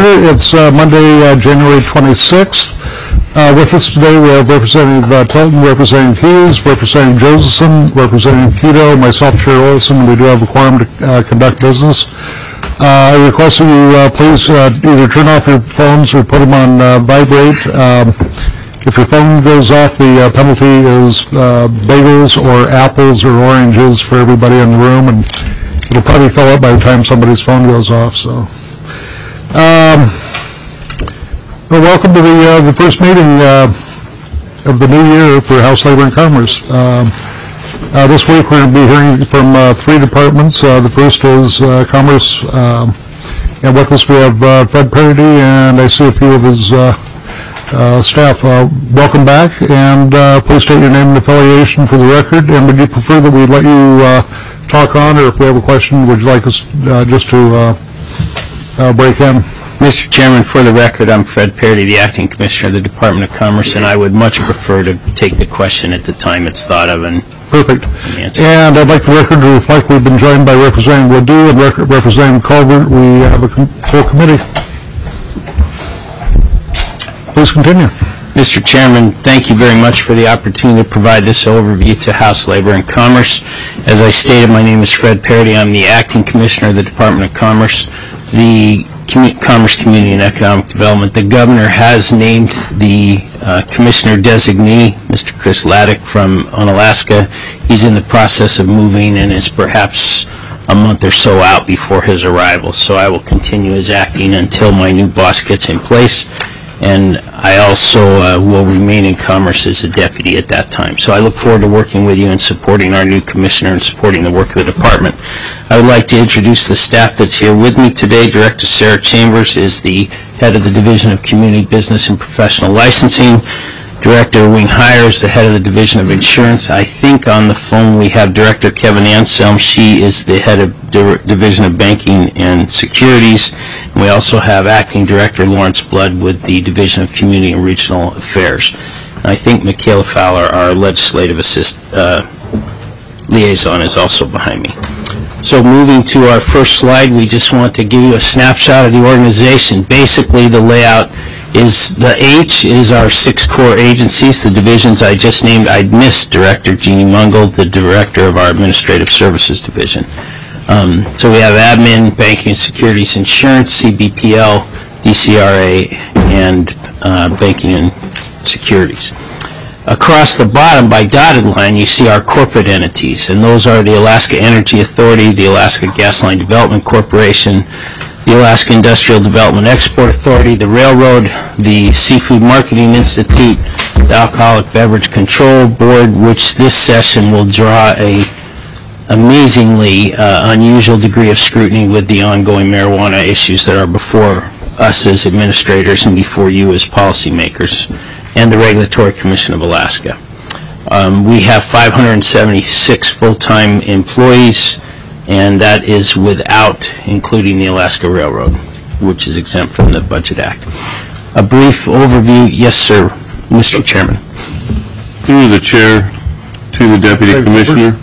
started. It's Monday, January 26th. With us today we have Representative Tilton, Representative Hughes, Representative Josephson, Representative Quito, myself, Chair Olson. We do have a quorum to conduct business. I request that you please either turn off your phones or put them on vibrate. If your phone goes off, the penalty is bagels or apples or oranges for everybody in the room, and it'll probably fill up by the time somebody's phone goes off. So, well, welcome to the first meeting of the new year for House Labor and Commerce. This week we're going to be hearing from three departments. The first is Commerce, and with us we have Fred Parody, and I see a few of his staff. Welcome back, and please state your name and affiliation for the record. And would you prefer that we let you talk on, or if we have a question, would you like us just to break in? Mr. Chairman, for the record, I'm Fred Parody, the Acting Commissioner of the Department of Commerce, and I would much prefer to take the question at the time it's thought of and perfect. Answer. And I'd like the record to reflect we've been joined by Representative Ledoux and Representative Culver. We have a full committee. Please continue. Mr. Chairman, thank you very much for the opportunity to provide this overview to House Labor and Commerce. As I stated, my name is Fred Parody. I'm the Acting Commissioner of the Department of Commerce, the Commerce, Community, and Economic Development. The Governor has named the Commissioner Designee, Mr. Chris Laddick from Alaska. He's in the process of moving and is perhaps a month or so out before his arrival. So I will continue as acting until my new boss gets in place. And I also will remain in Commerce as a deputy at that time. So I look forward to working with you and supporting our new commissioner and supporting the work of the department. I would like to introduce the staff that's here with me today. Director Sarah Chambers is the head of the Division of Community Business and Professional Licensing. Director Wing Heyer is the head of the Division of Insurance. I think on the phone we have Director Kevin Anselm. She is the head of Division of Banking and Securities. And we also have Acting Director Lawrence Blood with the Division of Community and Regional Affairs. And I think Michaela Fowler, our legislative liaison, is also behind me. So moving to our first slide, we just want to give you a snapshot of the organization. Basically, the layout is the H is our 6 core agencies, the divisions I just named. I'd missed Director Jeannie Mungle, the Director of our Administrative Services Division. So we have Admin, Banking and Securities, Insurance, CBPL, DCRA, and Banking and Securities. Across the bottom, by dotted line, you see our corporate entities, and those are the Alaska Energy Authority, the Alaska Gas Line Development Corporation, the Alaska Industrial Development Export Authority, the Railroad, the Seafood Marketing Institute, the Alcoholic Beverage Control Board, which this session will draw a amazingly unusual degree of scrutiny with the ongoing marijuana issues that are before us as administrators and before you as policymakers, and the Regulatory Commission of Alaska. We have 576 full-time employees, and that is without including the Alaska Railroad, which is exempt from the Budget Act. A brief overview. Yes, sir, Mr. Chairman. Through the chair to the deputy commissioner,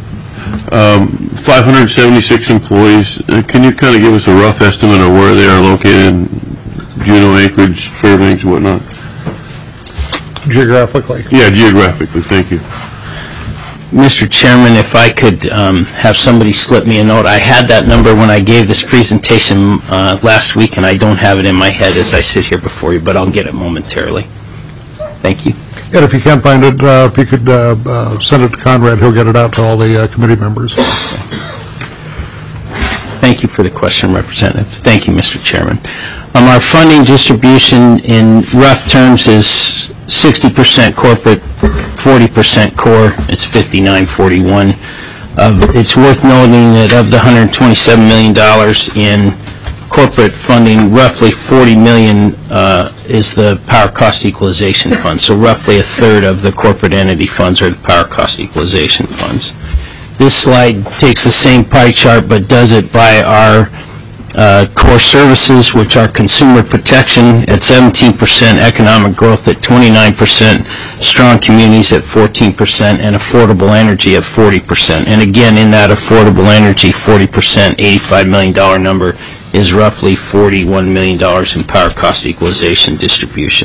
576 employees. Can you kind of give us a rough estimate of where they are located in Juneau, Anchorage, Fairbanks, and whatnot? Geographically? Yeah, geographically. Thank you. Mr. Chairman, if I could have somebody slip me a note. I had that number when I gave this presentation last week, and I don't have it in my head as I sit here before you, but I'll get it momentarily. Thank you. And if you can't find it, if you could send it to Conrad, he'll get it out to all the committee members. Thank you for the question, Representative. Thank you, Mr. Chairman. Our funding distribution in rough terms is 60% corporate, 40% core. It's 59-41. It's worth noting that of the $127 million in corporate funding, roughly $40 million is the Power Cost Equalization Fund. So roughly a third of the corporate entity funds are the Power Cost Equalization Funds. This slide takes the same pie chart but does it by our core services, which are consumer protection at 17%, economic growth at 29%, strong communities at 14%, and affordable energy at 40%. And again, in that affordable energy, 40%, $85 million number is roughly $41 million in power cost equalization distribution.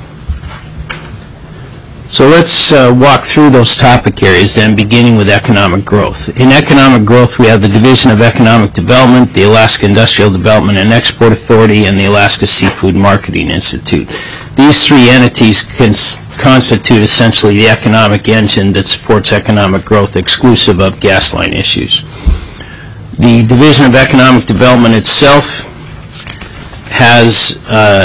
So let's walk through those topic areas then, beginning with economic growth. In economic growth, we have the Division of Economic Development, the Alaska Industrial Development and Export Authority, and the Alaska Seafood Marketing Institute. These three entities constitute essentially the economic engine that supports economic growth exclusive of gas line issues. The Division of Economic Development itself has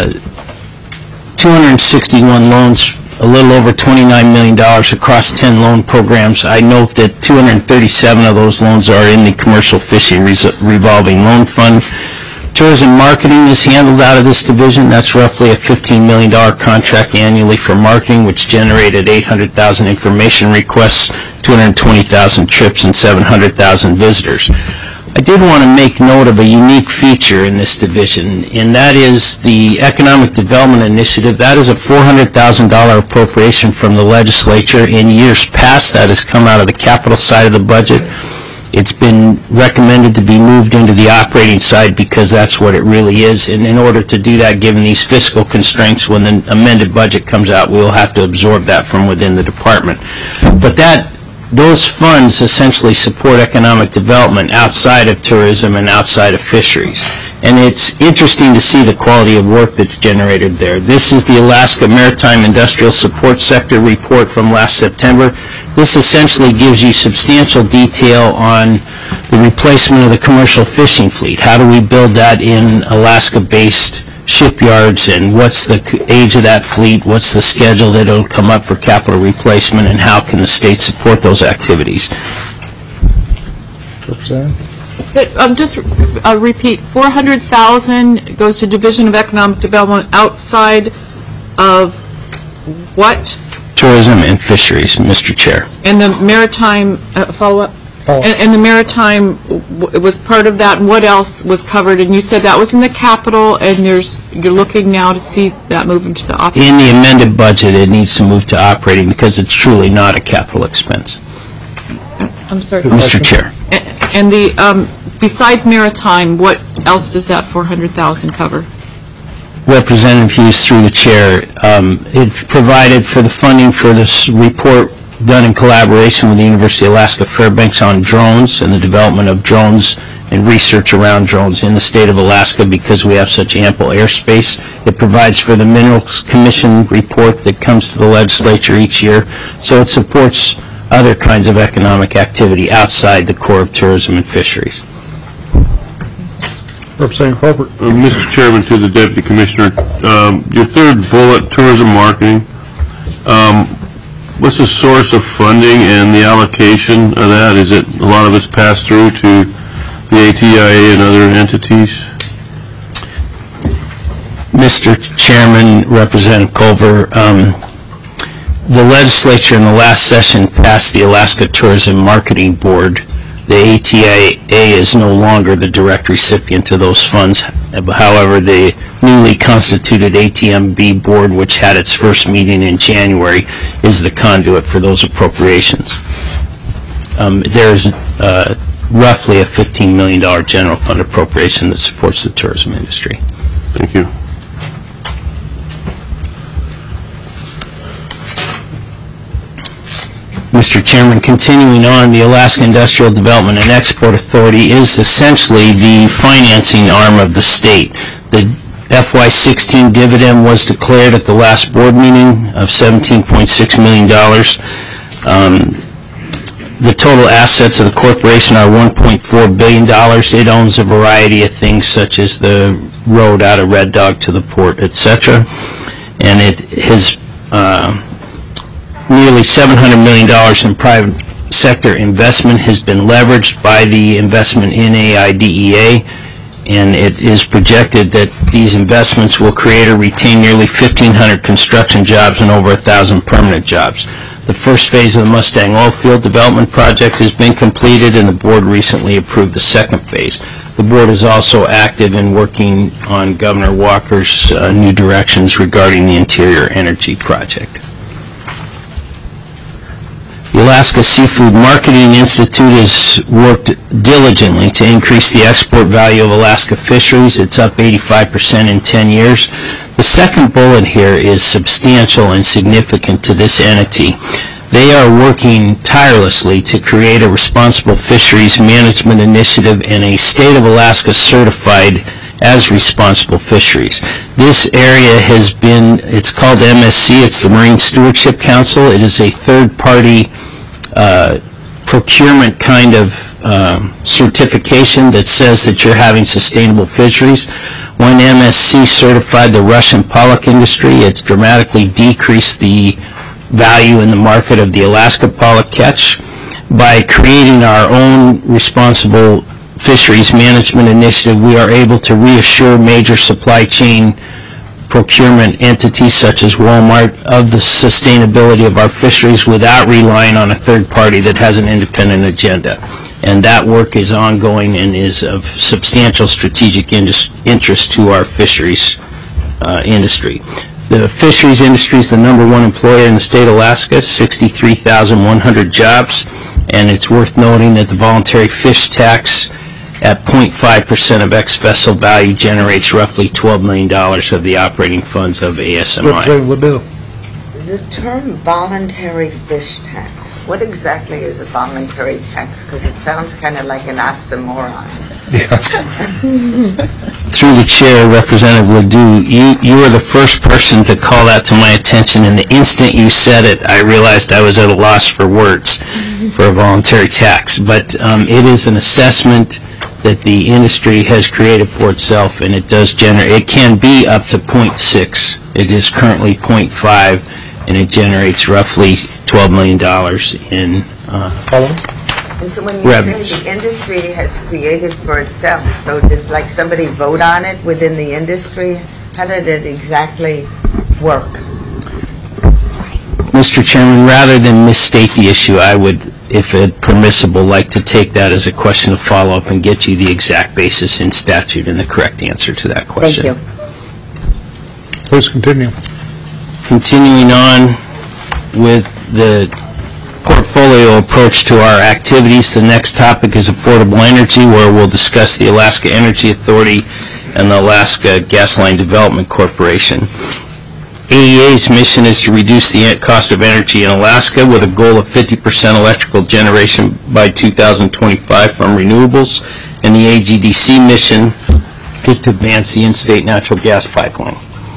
261 loans, a little over $29 million across 10 loan programs. I note that 237 of those loans are in the Commercial Fishing Revolving Loan Fund. Tourism marketing is handled out of this division. That's roughly a $15 million contract annually for marketing, which generated 800,000 information requests, 220,000 trips, and 700,000 visitors. I did want to make note of a unique feature in this division, and that is the Economic Development Initiative. That is a $400,000 appropriation from the legislature. In years past, that has come out of the capital side of the budget. It's been recommended to be moved into the operating side because that's what it really is. And in order to do that, given these fiscal constraints, when the amended budget comes out, we will have to absorb that from within the department. But those funds essentially support economic development outside of tourism and outside of fisheries. And it's interesting to see the quality of work that's generated there. This is the Alaska Maritime Industrial Support Sector report from last September. This essentially gives you substantial detail on the replacement of the commercial fishing fleet. How do we build that in Alaska-based shipyards, and what's the age of that fleet, what's the schedule that will come up for capital replacement, and how can the state support those activities? Just repeat, $400,000 goes to Division of Economic Development outside of what? Tourism and fisheries, Mr. Chair. And the maritime, follow-up? And the maritime was part of that, and what else was covered? And you said that was in the capital, and you're looking now to see that move into the operating. In the amended budget, it needs to move to operating because it's truly not a capital expense. I'm sorry. Mr. Chair. And the besides maritime, what else does that $400,000 cover? Representative Hughes, through the chair, it provided for the funding for this report done in collaboration with the University of Alaska Fairbanks on drones and the development of drones and research around drones in the state of Alaska because we have such ample airspace. It provides for the Minerals Commission report that comes to the legislature each year, so it supports other kinds of economic activity outside the core of tourism and fisheries. Representative Colbert. Mr. Chairman, to the Deputy Commissioner, your third bullet, tourism marketing, what's the source of funding and the allocation of that? Is it a lot of it's passed through to the ATIA and other entities? Mr. Chairman, Representative Culver, the legislature in the last session passed the Alaska Tourism Marketing Board. The ATIA is no longer the direct recipient of those funds. However, the newly constituted ATMB board, which had its first meeting in January, is the conduit for those appropriations. There's roughly a $15 million general fund appropriation that supports the tourism industry. Thank you. Mr. Chairman, continuing on, the Alaska Industrial Development and Export Authority is essentially the financing arm of the state. The FY16 dividend was declared at the last board meeting of $17.6 million. The total assets of the corporation are $1.4 billion. It owns a variety of things such as the road out of Red Dog to the port, etc. And it has nearly $700 million in private sector investment has been leveraged by the investment in AIDEA, and it is projected that these investments will create or retain nearly 1,500 construction jobs and over 1,000 permanent jobs. The first phase of the Mustang Oil Field development project has been completed, and the board recently approved the second phase. The board is also active in working on Governor Walker's new directions regarding the Interior Energy Project. The The Alaska Seafood Marketing Institute has worked diligently to increase the export value of Alaska fisheries. It's up 85% in 10 years. The second bullet here is substantial and significant to this entity. They are working tirelessly to create a responsible fisheries management initiative and a state of Alaska certified as responsible fisheries. This area has been, it's called MSC, it's the Marine Stewardship Council. It is a third-party procurement kind of certification that says that you're having sustainable fisheries. When MSC certified the Russian pollock industry, it's dramatically decreased the value in the market of the Alaska pollock catch. By creating our own responsible fisheries management initiative, we are able to reassure major supply chain procurement entities such as Walmart of the sustainability of our fisheries without relying on a third party that has an independent agenda. And that work is ongoing and is of substantial strategic interest to our fisheries industry. The fisheries industry is the #1 employer in the state of Alaska, 63,100 jobs, and it's worth noting that the voluntary fish tax at 0.5% of ex-vessel value generates roughly $12 million of the operating funds of ASMI. Representative Ledoux. The term voluntary fish tax, what exactly is a voluntary tax? Because it sounds kind of like an oxymoron. Through the chair, Representative Ledoux, you were the first person to call that to my attention, and the instant you said it, I realized I was at a loss for words for a voluntary tax. But it is an assessment that the industry has created for itself, and it does generate, it can be up to 0.6. It is currently 0.5, and it generates roughly $12 million in And so when you say the industry has created for itself, so did like somebody vote on it within the industry? How did it exactly work? Mr. Chairman, rather than misstate the issue, I would, if permissible, like to take that as a question of follow-up and get you the exact basis in statute and the correct answer to that question. Thank you. Please continue. Continuing on with the portfolio approach to our activities, the next topic is affordable energy, where we'll discuss the Alaska Energy Authority and the Alaska Gas Line Development Corporation. AEA's mission is to reduce the cost of energy in Alaska with a goal of 50% electrical generation by 2025 from renewables, and the AGDC mission is to advance the in-state natural gas pipeline.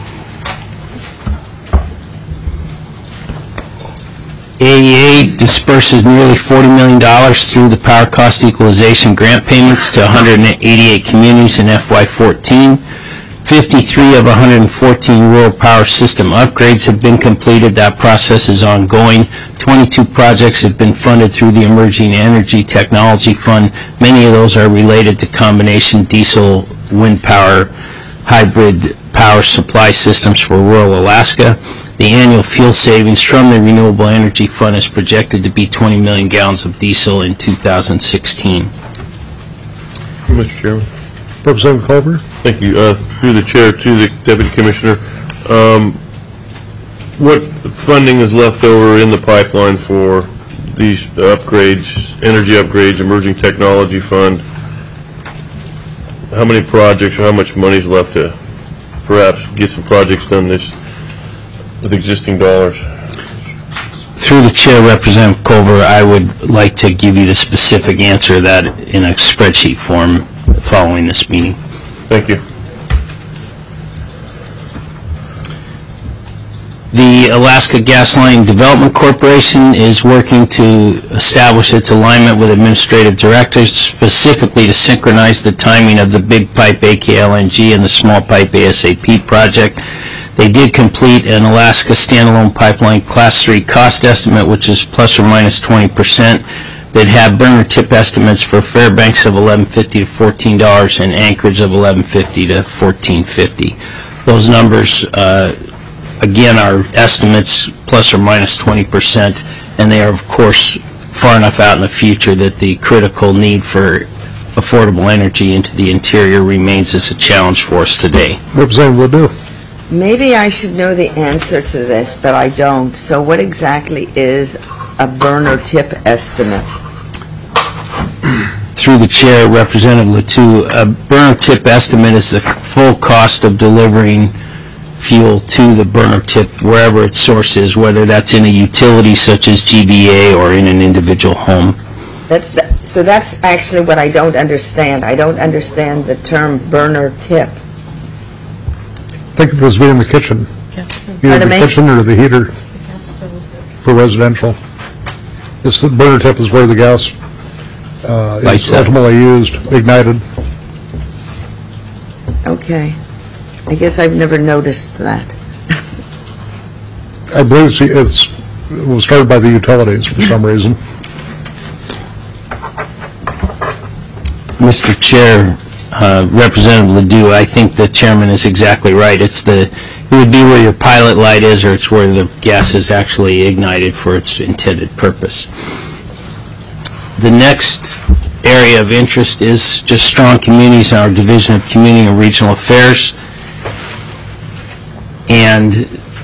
AEA disperses nearly $40 million through the power cost equalization grant payments to 188 communities in FY14. 53 of 114 rural power system upgrades have been completed. That process is ongoing. 22 projects have been funded through the Emerging Energy Technology Fund. Many of those are related to combination diesel, wind power, hybrid power supply systems for rural Alaska. The annual fuel savings from the Renewable Energy Fund is projected to be 20 million gallons of diesel in 2016. Mr. Chairman. Representative Culver. Thank you. Through the chair to the Deputy Commissioner, what funding is left over in the pipeline for these upgrades, energy upgrades, Emerging Technology Fund? How many projects or how much money is left to perhaps get some projects done this with existing dollars? Through the chair, Representative Culver, I would like to give you the specific answer to that in a spreadsheet form following this meeting. Thank you. The Alaska Gas Line Development Corporation is working to establish its alignment with administrative directors, specifically to synchronize the timing of the big pipe AKLNG and the small pipe ASAP project. They did complete an Alaska standalone pipeline Class 3 cost estimate, which is plus or minus 20%. They'd have burner tip estimates for Fairbanks of $11.50 to $14 and Anchorage of $11.50 to $14.50. Those numbers, again, are estimates plus or minus 20%, and they are, of course, far enough out in the future that the critical need for affordable energy into the interior remains as a challenge for us today. Representative Ledoux. Maybe I should know the answer to this, but I don't. So what exactly is a burner tip estimate? Through the chair, Representative Ledoux, a burner tip estimate is the full cost of delivering fuel to the burner tip wherever its source is, whether that's in a utility such as GVA or in an individual home. So that's actually what I don't understand. I don't understand the term burner tip. Think of it as being in the kitchen. Either Pardon the me? kitchen or the heater for residential. It's the burner tip is where the gas Lights is up. ultimately used, ignited. Okay. I guess I've never noticed that. I believe it was started by the utilities for some reason. Mr. Chair, Representative Ledoux, I think the chairman is exactly right. It would be where your pilot light is, or it's where the gas is actually ignited for its intended purpose. The next area of interest is just strong communities in our Division of Community and Regional Affairs. And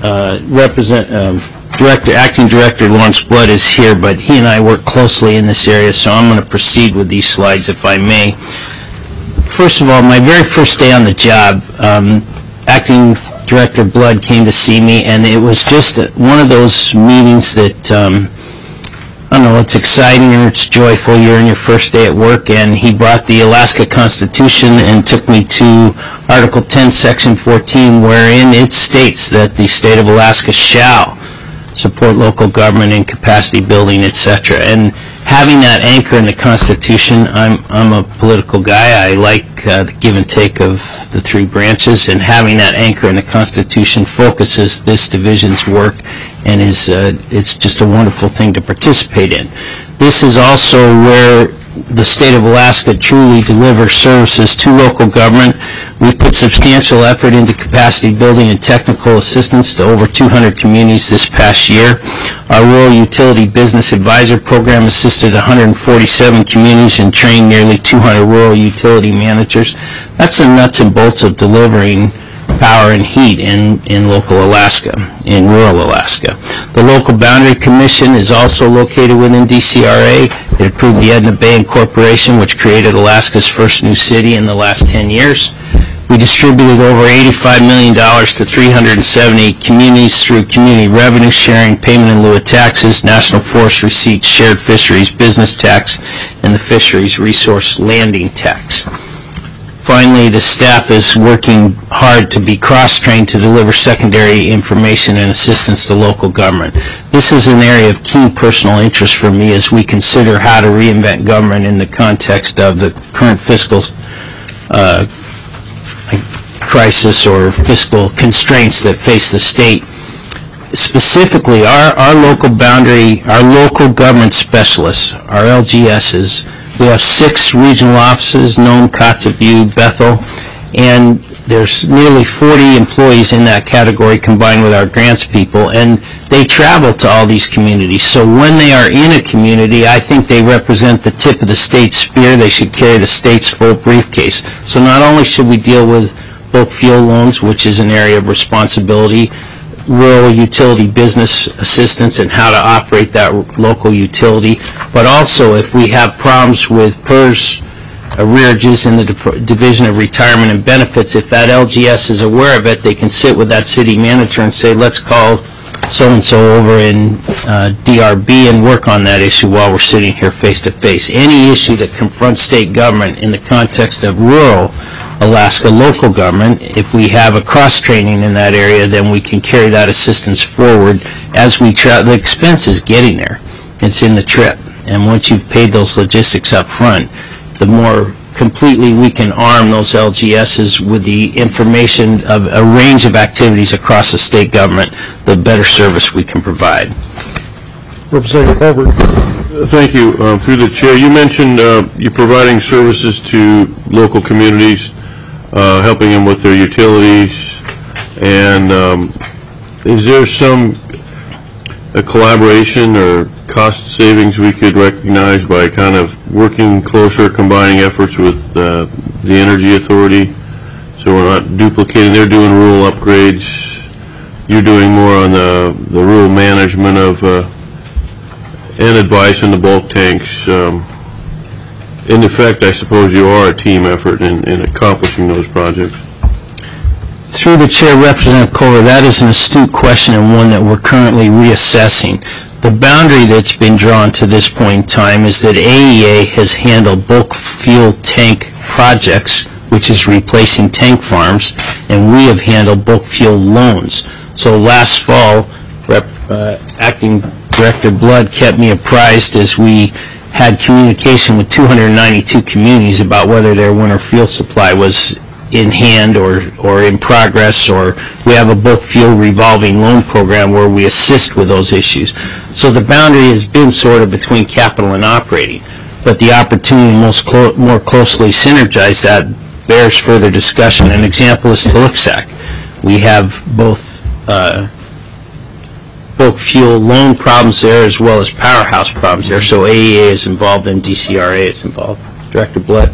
Acting Director Lawrence Blood is here, but he and I work closely in this area, so I'm going to proceed with these slides if I may. First of all, my very first day on the job, Acting Director Blood came to see me, and it was just one of those meetings that, I don't know, it's exciting or it's joyful. You're in your first day at work, and he brought the Alaska Constitution and took me to Article 10, Section 14, wherein it states that the state of Alaska shall support local government in capacity building, etc. And having that anchor in the Constitution, I'm a political guy. I like the give and take of the three branches, and having that anchor in the Constitution focuses this division's work, and it's just a wonderful thing to participate in. This is also where the state of Alaska truly delivers services to local government. We put substantial effort into capacity building and technical assistance to over 200 communities this past year. Our Rural Utility Business Advisor Program assisted 147 communities and trained nearly 200 rural utility managers. That's the nuts and bolts of delivering power and heat in local Alaska, in rural Alaska. The Local Boundary Commission is also located within DCRA. It approved the Edna Bay Incorporation, which created Alaska's first new city in the last 10 years. We distributed over $85 million to 370 communities through community revenue sharing, payment in lieu of taxes, national forest receipts, shared fisheries business tax, and the fisheries resource landing tax. Finally, the staff is working hard to be cross-trained to deliver secondary information and assistance to local government. This is an area of keen personal interest for me as we consider how to reinvent government in the context of the current fiscal crisis or fiscal constraints that face the state. Specifically, our local boundary, our local government specialists, our LGSs, we have 6 regional offices, Nome, Kotzebue, Bethel, and there's nearly 40 employees in that category combined with our grants people, and they travel to all these communities. So when they are in a community, I think they represent the tip of the state's spear. They should carry the state's full briefcase. So not only should we deal with bulk fuel loans, which is an area of responsibility, rural utility business assistance and how to operate that local utility, but also if we have problems with PERS arrearages in the Division of Retirement and Benefits, if that LGS is aware of it, they can sit with that city manager and say, let's call so-and-so over in DRB and work on that issue while we're sitting here face-to-face. Any issue that confronts state government in the context of rural Alaska local government, if we have a cross-training in that area, then we can carry that assistance forward as we try. The expense is getting there. It's in the trip. And once you've paid those logistics up front, the more completely we can arm those LGSs with the information of a range of activities across the state government, the better service we can provide. Representative Colbert. Thank you. Through the chair, you mentioned you're providing services to local communities, helping them with their utilities, and is there some collaboration or cost savings we could recognize by kind of working closer, combining efforts with the Energy Authority, so we're not duplicating? They're doing rural upgrades, you're doing more on the rural management of and advice in the bulk tanks. In effect, I suppose you are a team effort in accomplishing those projects. Through the chair, Representative Kohler, that is an astute question and one that we're currently reassessing. The boundary that's been drawn to this point in time is that AEA has handled bulk fuel tank projects, which is replacing tank farms, and we have handled bulk fuel loans. So last fall, Acting Director Blood kept me apprised as we had communication with 292 communities about whether their winter fuel supply was in hand or in progress, or we have a bulk fuel revolving loan program where we assist with those issues. So the boundary has been sort of between capital and operating, but the opportunity to more closely synergize that bears further discussion. An example is Toluxac. We have both bulk fuel loan problems there as well as powerhouse problems there, so AEA is involved and DCRA is involved. Director Blood.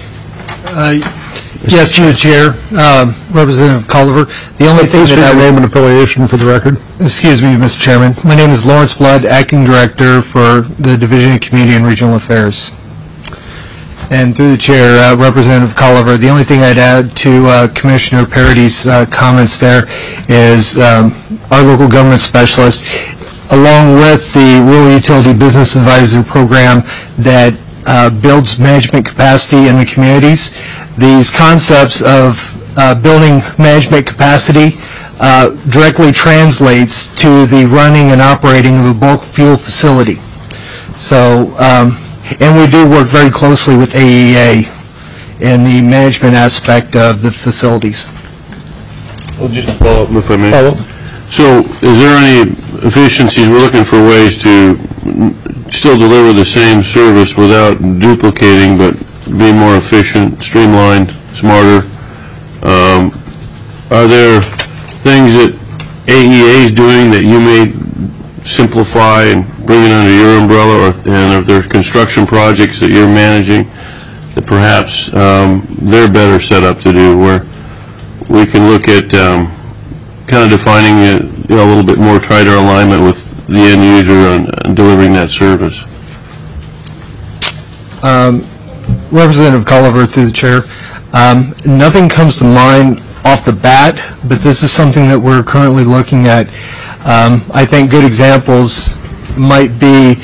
Yes, through the chair, Representative Culliver. The only thing that name and affiliation for the record. Excuse me, Mr. Chairman. My name is Lawrence Blood, Acting Director for the Division of Community and Regional Affairs. And through the chair, Representative Culliver, the only thing I'd add to Commissioner Parady's comments there is our local government specialist, along with the Rural Utility Business Advisor Program that builds management capacity in the communities. These concepts of building management capacity directly translates to the running and operating of a bulk fuel facility. So, and we do work very closely with AEA in the management aspect of the facilities. Well, just to follow up, if I may. So, is there any efficiencies? We're looking for ways to still deliver the same service without duplicating, but be more efficient, streamlined, smarter. Are there things that AEA is doing that you may simplify and bring it under your umbrella, and if there are construction projects that you're managing that perhaps they're better set up to do, where we can look at kind of defining a little bit more tighter alignment with the end user and delivering that service? Representative Culliver, through the chair, nothing comes to mind off the bat, but this is something that we're currently looking at. I think good examples might be,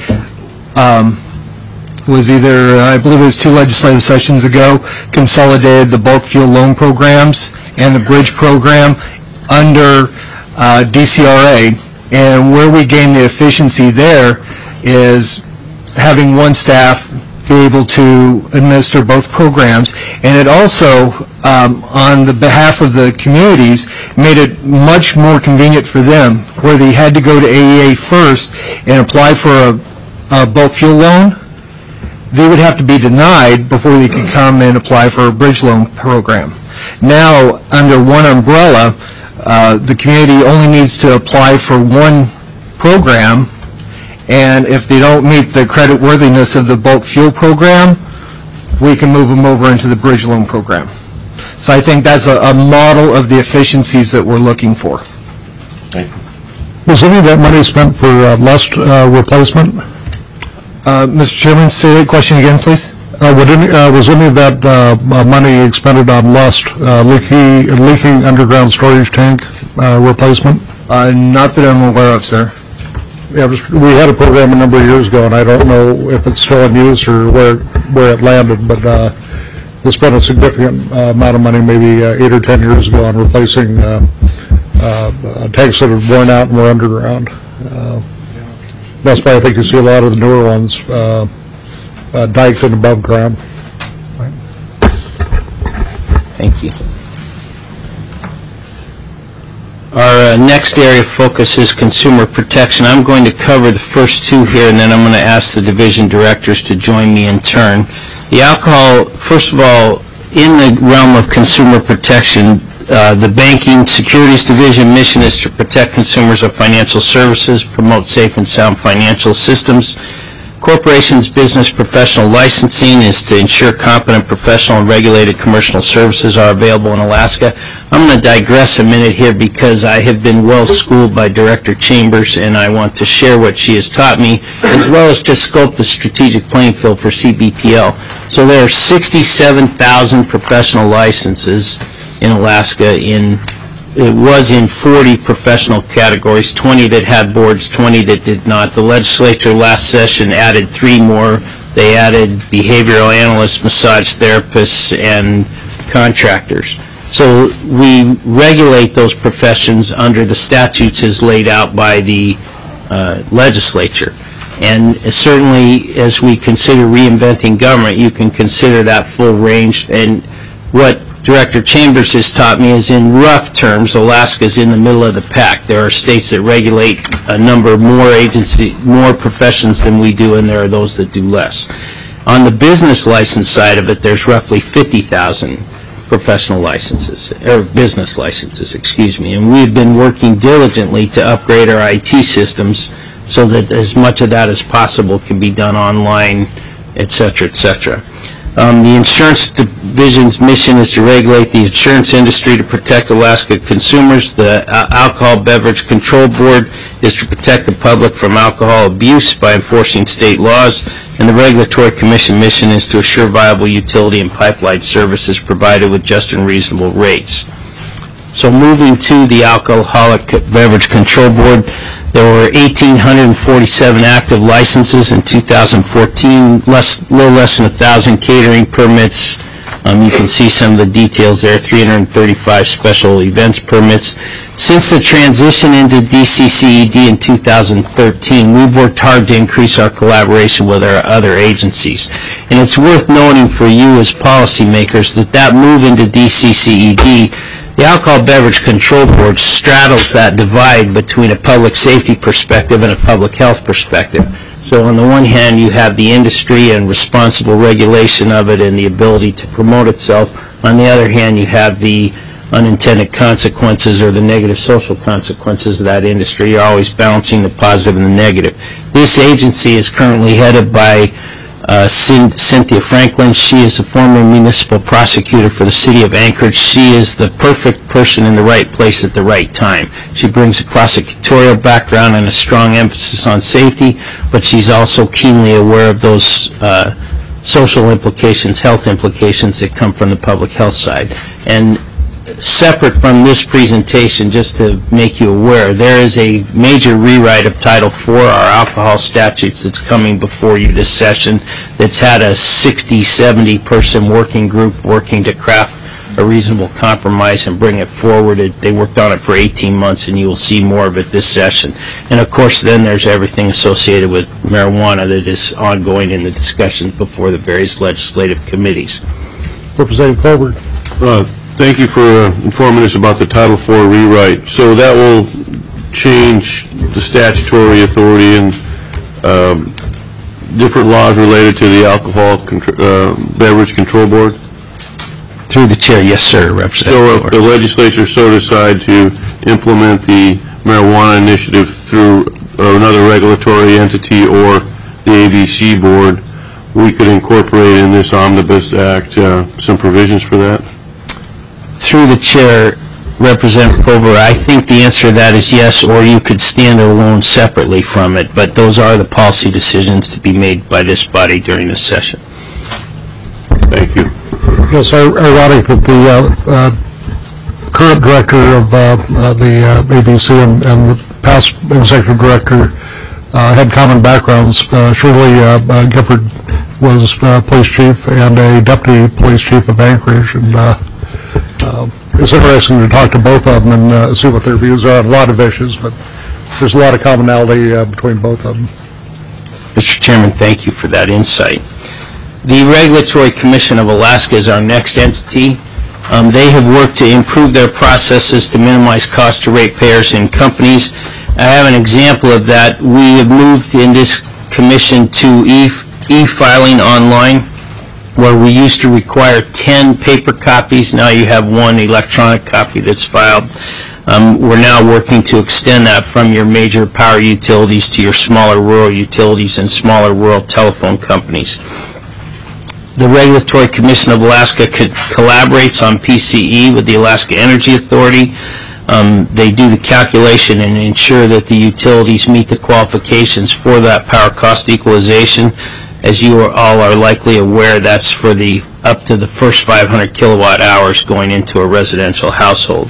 was either, I believe it was 2 legislative sessions ago, consolidated the bulk fuel loan programs and the bridge program under DCRA, and where we gain the efficiency there is having one staff be able to administer both programs, and it also, on the behalf of the communities, made it much more convenient for them, where they had to go to AEA first and apply for a bulk fuel loan. They would have to be denied before they could come and apply for a bridge loan program. Now, under one umbrella, the community only needs to apply for one program, and if they don't meet the credit worthiness of the bulk fuel program, we can move them over into the bridge loan program. So I think that's a model of the efficiencies that we're looking for. Thank you. Was any of that money spent for Lust replacement? Mr. Chairman, say that question again, please. Was any of that money expended on Lust leaking underground storage tank replacement? Not that I'm aware of, sir. Yeah, we had a program a number of years ago, and I don't know if it's still in use or where it landed, but they spent a significant amount of money, maybe 8 or 10 years ago, on replacing tanks that had worn out and were underground. That's why I think you see a lot of the newer ones diked and above ground. Thank you. Our next area of focus is consumer protection. I'm going to cover the first 2 here, and then I'm going to ask the division directors to join me in turn. The alcohol, first of all, in the realm of consumer protection, the Banking Securities Division mission is to protect consumers of financial services, promote safe and sound financial systems, Corporation's business professional licensing is to ensure competent professional and regulated commercial services are available in Alaska. I'm going to digress a minute here because I have been well schooled by Director Chambers, and I want to share what she has taught me, as well as to scope the strategic playing field for CBPL. So there are 67,000 professional licenses in Alaska. It was in 40 professional categories, 20 that had boards, 20 that did not. The legislature last session added 3 more. They added behavioral analysts, massage therapists, and contractors. So we regulate those professions under the statutes as laid out by the legislature. And certainly, as we consider reinventing government, you can consider that full range. And what Director Chambers has taught me is, in rough terms, Alaska's in the middle of the pack. There are states that regulate a number more professions than we do, and there are those that do less. On the business license side of it, there's roughly 50,000 professional licenses, or business licenses, excuse me, and we've been working diligently to upgrade our IT systems so that as much of that as possible can be done online, et cetera, et cetera. The Insurance Division's mission is to regulate the insurance industry to protect Alaska consumers. The Alcohol Beverage Control Board is to protect the public from alcohol abuse by enforcing state laws. And the Regulatory Commission mission is to assure viable utility and pipeline services provided with just and reasonable rates. So moving to the Alcoholic Beverage Control Board, there were 1,847 active licenses in 2014, little less than 1,000 catering permits. You can see some of the details there, 335 special events permits. Since the transition into DCCED in 2013, we've worked hard to increase our collaboration with our other agencies. And it's worth noting for you as policymakers that move into DCCED, the Alcohol Beverage Control Board straddles that divide between a public safety perspective and a public health perspective. So on the one hand, you have the industry and responsible regulation of it and the ability to promote itself. On the other hand, you have the unintended consequences or the negative social consequences of that industry. You're always balancing the positive and the negative. This agency is currently headed by Cynthia Franklin. She is a former municipal prosecutor for the city of Anchorage. She is the perfect person in the right place at the right time. She brings a prosecutorial background and a strong emphasis on safety, but she's also keenly aware of those social implications, health implications that come from the public health side. And separate from this presentation, just to make you aware, there is a major rewrite of Title IV, our alcohol statutes, that's coming before you this session, that's had a 60-70 person working group working to craft a reasonable compromise and bring it forward. They worked on it for 18 months, and you will see more of it this session. And of course, then there's everything associated with marijuana that is ongoing in the discussions before the various legislative committees. Representative Colbert. Thank you for informing us about the Title IV rewrite. So that will change the statutory authority and different laws related to the Alcohol Beverage Control Board? Through the chair, yes, sir, Representative. So if the legislature so decide to implement the marijuana initiative through another regulatory entity or the ABC board, we could incorporate in this Omnibus Act some provisions for that? Through the chair, Representative Culver, I think the answer to that is yes, or you could stand alone separately from it, but those are the policy decisions to be made by this body during this session. Thank you. Yes, ironic that the current director of the ABC and the past executive director had common backgrounds. Shirley Gifford was police chief and a deputy police chief of Anchorage, and it's interesting to talk to both of them and see what their views are on a lot of issues, but there's a lot of commonality between both of them. Mr. Chairman, thank you for that insight. The Regulatory Commission of Alaska is our next entity. They have worked to improve their processes to minimize costs to ratepayers and companies. I have an example of that. We have moved in this commission to e-filing online, where we used to require 10 paper copies. Now you have one electronic copy that's filed. We're now working to extend that from your major power utilities to your smaller rural utilities and smaller rural telephone companies. The Regulatory Commission of Alaska collaborates on PCE with the Alaska Energy Authority. They do the calculation and ensure that the utilities meet the qualifications for that power cost equalization. As you all are likely aware, that's for the up to the first 500 kilowatt hours going into a residential household.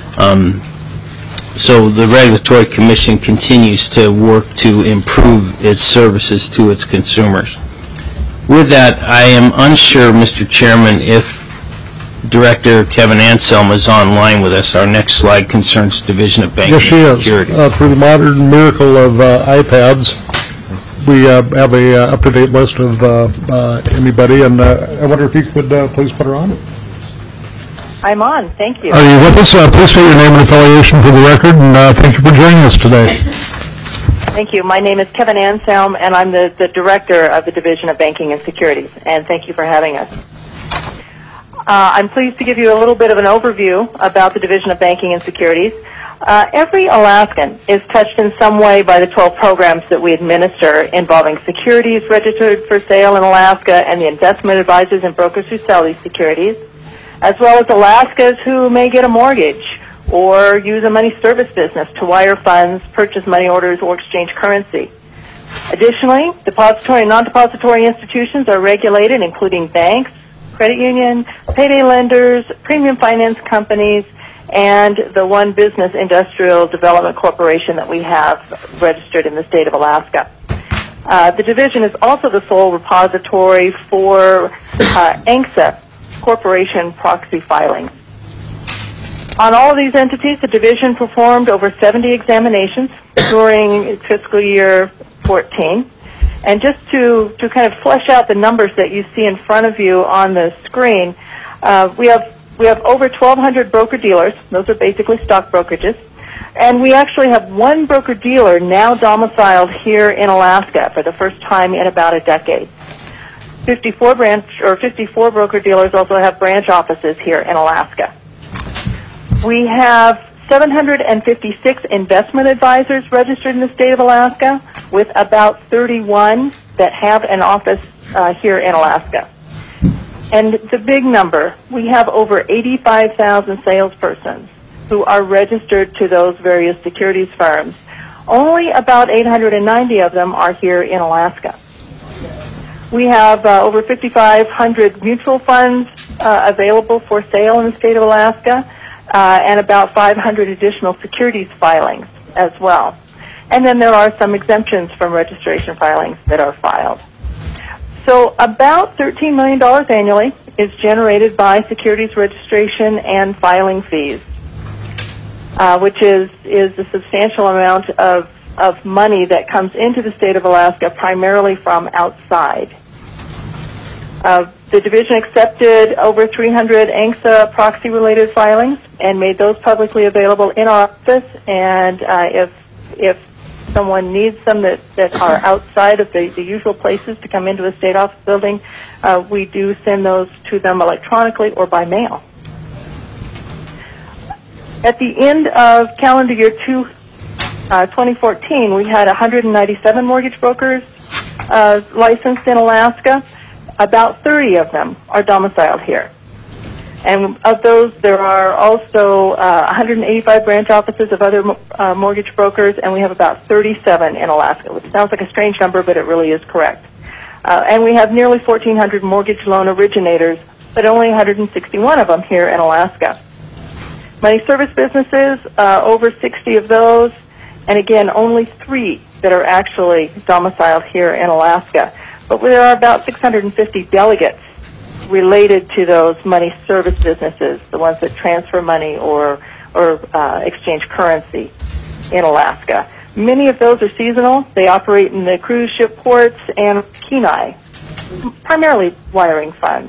So the Regulatory Commission continues to work to improve its services to its consumers. With that, I am unsure, Mr. Chairman, if Director Kevin Anselm is online with us. Our next slide concerns Division of Banking Yes, she and is. Security. Through the modern miracle of iPads, we have a up-to-date list of anybody, and I wonder if you could please put her on. I'm on. Thank you. Are you with us? Please state your name and affiliation for the record, and thank you for joining us today. Thank you. My name is Kevin Anselm, and I'm the Director of the Division of Banking and Securities, and thank you for having us. I'm pleased to give you a little bit of an overview about the Division of Banking and Securities. Every Alaskan is touched in some way by the 12 programs that we administer involving securities registered for sale in Alaska and the investment advisors and brokers who sell these securities, as well as Alaskans who may get a mortgage or use a money service business to wire funds, purchase money orders, or exchange currency. Additionally, depository and non-depository institutions are regulated, including banks, credit union, payday lenders, premium finance companies, and the One Business Industrial Development Corporation that we have registered in the state of Alaska. The division is also the sole repository for ANCSA corporation proxy filings. On all of these entities, the division performed over 70 examinations during fiscal year 14. And just to kind of flesh out the numbers that you see in front of you on the screen, we have over 1,200 broker-dealers. Those are basically stock brokerages. And we actually have one broker-dealer now domiciled here in Alaska for the first time in about a decade. 54 broker-dealers also have branch offices here in Alaska. We have 756 investment advisors registered in the state of Alaska, with about 31 that have an office here in Alaska. And the big number, we have over 85,000 salespersons who are registered to those various securities firms. Only about 890 of them are here in Alaska. We have over 5,500 mutual funds available for sale in the state of Alaska, and about 500 additional securities filings as well. And then there are some exemptions from registration filings that are filed. So about $13 million annually is generated by securities registration and filing fees, which is a substantial amount of money that comes into the state of Alaska primarily from outside. The division accepted over 300 ANCSA proxy-related filings and made those publicly available in our office. And if someone needs them that are outside of the usual places to come into a state office building, we do send those to them electronically or by mail. At the end of calendar year 2014, we had 197 mortgage brokers licensed in Alaska. About 30 of them are domiciled here. And of those, there are also 185 branch offices of other mortgage brokers, and we have about 37 in Alaska, which sounds like a strange number, but it really is correct. And we have nearly 1,400 mortgage loan originators, but only 161 of them here in Alaska. Money service businesses, over 60 of those, and again, only 3 that are actually domiciled here in Alaska. But there are about 650 delegates related to those money service businesses, the ones that transfer money or exchange currency in Alaska. Many of those are seasonal. They operate in the cruise ship ports and Kenai, primarily wiring funds.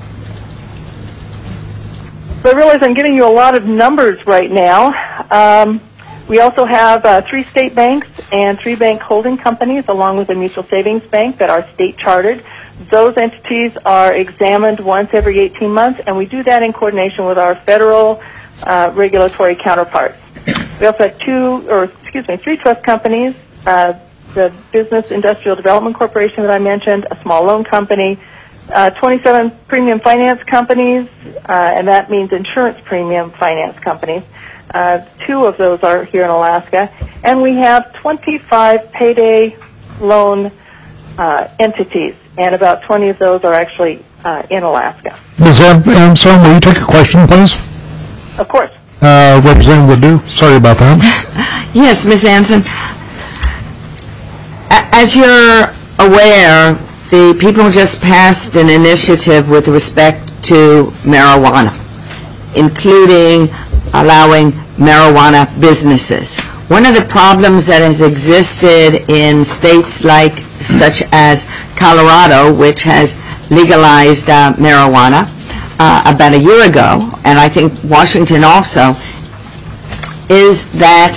So I realize I'm giving you a lot of numbers right now. We also have 3 state banks and 3 bank holding companies, along with a mutual savings bank that are state chartered. Those entities are examined once every 18 months, and we do that in coordination with our federal regulatory counterparts. We also have three trust companies, the Business Industrial Development Corporation that I mentioned, a small loan company, 27 premium finance companies, and that means insurance premium finance companies. 2 of those are here in Alaska. And we have 25 payday loan entities, and about 20 of those are actually in Alaska. Ms. Armstrong, will you take a question, please? Of course. Representative Ledoux, sorry about that. Yes, Ms. Anson. As you're aware, the people just passed an initiative with respect to marijuana, including allowing marijuana businesses. One of the problems that has existed in states such as Colorado, which has legalized marijuana about a year ago, and I think Washington also, is that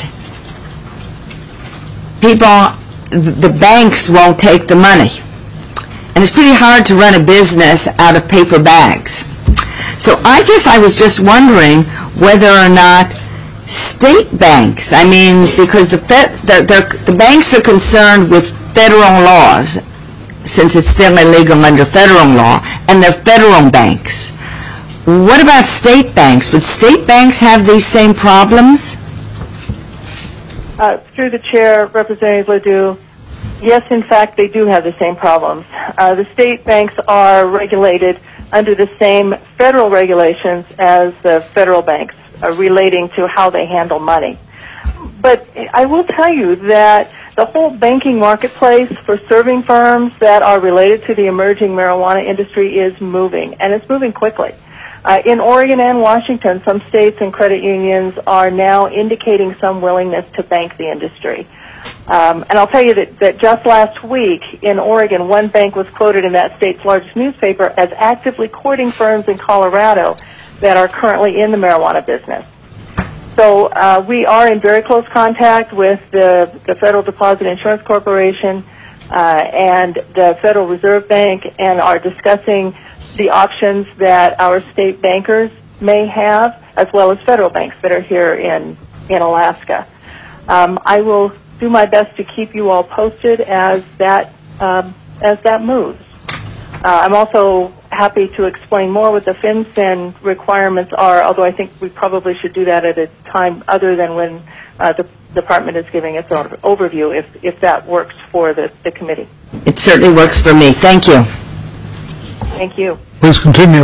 the banks won't take the money. And it's pretty hard to run a business out of paper bags. So I guess I was just wondering whether or not state banks, because the banks are concerned with federal laws, since it's still illegal under federal law, and they're federal banks. What about state banks? Would state banks have these same problems? Through the chair, Representative Ledoux, yes, in fact, they do have the same problems. The state banks are regulated under the same federal regulations as the federal banks relating to how they handle money. But I will tell you that the whole banking marketplace for serving firms that are related to the emerging marijuana industry is moving, and it's moving quickly. In Oregon and Washington, some states and credit unions are now indicating some willingness to bank the industry. And I'll tell you that just last week in Oregon, one bank was quoted in that state's largest newspaper as actively courting firms in Colorado that are currently in the marijuana business. So we are in very close contact with the Federal Deposit Insurance Corporation and the Federal Reserve Bank, and are discussing the options that our state bankers may have, as well as federal banks that are here in Alaska. I will do my best to keep you all posted as that moves. I'm also happy to explain more what the FinCEN requirements are, although I think we probably should do that at a time other than when the department is giving its own overview, if that works for the committee. It certainly works for me. Thank you. Thank you. Please continue.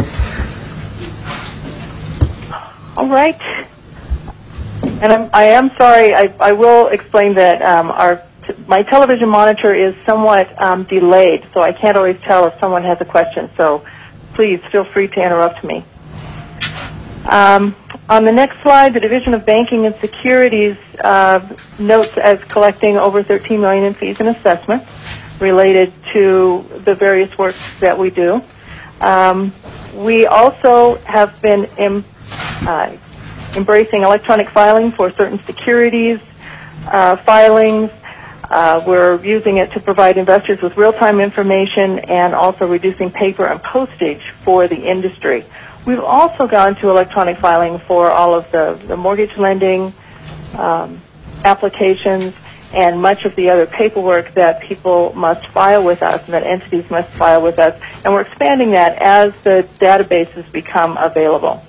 All right. And I am sorry, I will explain that my television monitor is somewhat delayed, so I can't always tell if someone has a question, so please feel free to interrupt me. On the next slide, the Division of Banking and Securities notes as collecting over $13 million in fees and assessments related to the various works that we do. We also have been embracing electronic filing for certain securities filings. We're using it to provide investors with real-time information and also reducing paper and postage for the industry. We've also gone to electronic filing for all of the mortgage lending applications and much of the other paperwork that people must file with us and that entities must file with us. And we're expanding that as the databases become available.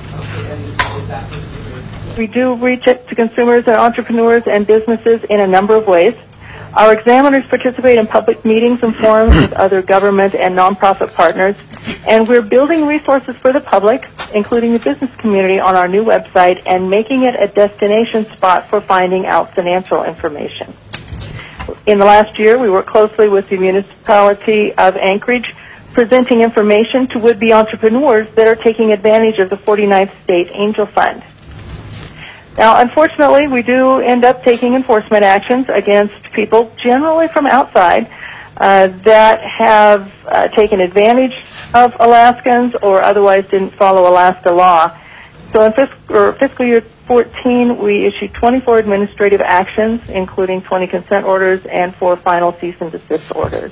We do reach out to consumers and entrepreneurs and businesses in a number of ways. Our examiners participate in public meetings and forums with other government and nonprofit partners, and we're building resources for the public, including the business community, on our new website and making it a destination spot for finding out financial information. In the last year, we worked closely with the municipality of Anchorage, presenting information to would-be entrepreneurs that are taking advantage of the 49th State Angel Fund. Now, unfortunately, we do end up taking enforcement actions against people, generally from outside, that have taken advantage of Alaskans or otherwise didn't follow Alaska law. So in fiscal year 14, we issued 24 administrative actions, including 20 consent orders and 4 final cease and desist orders.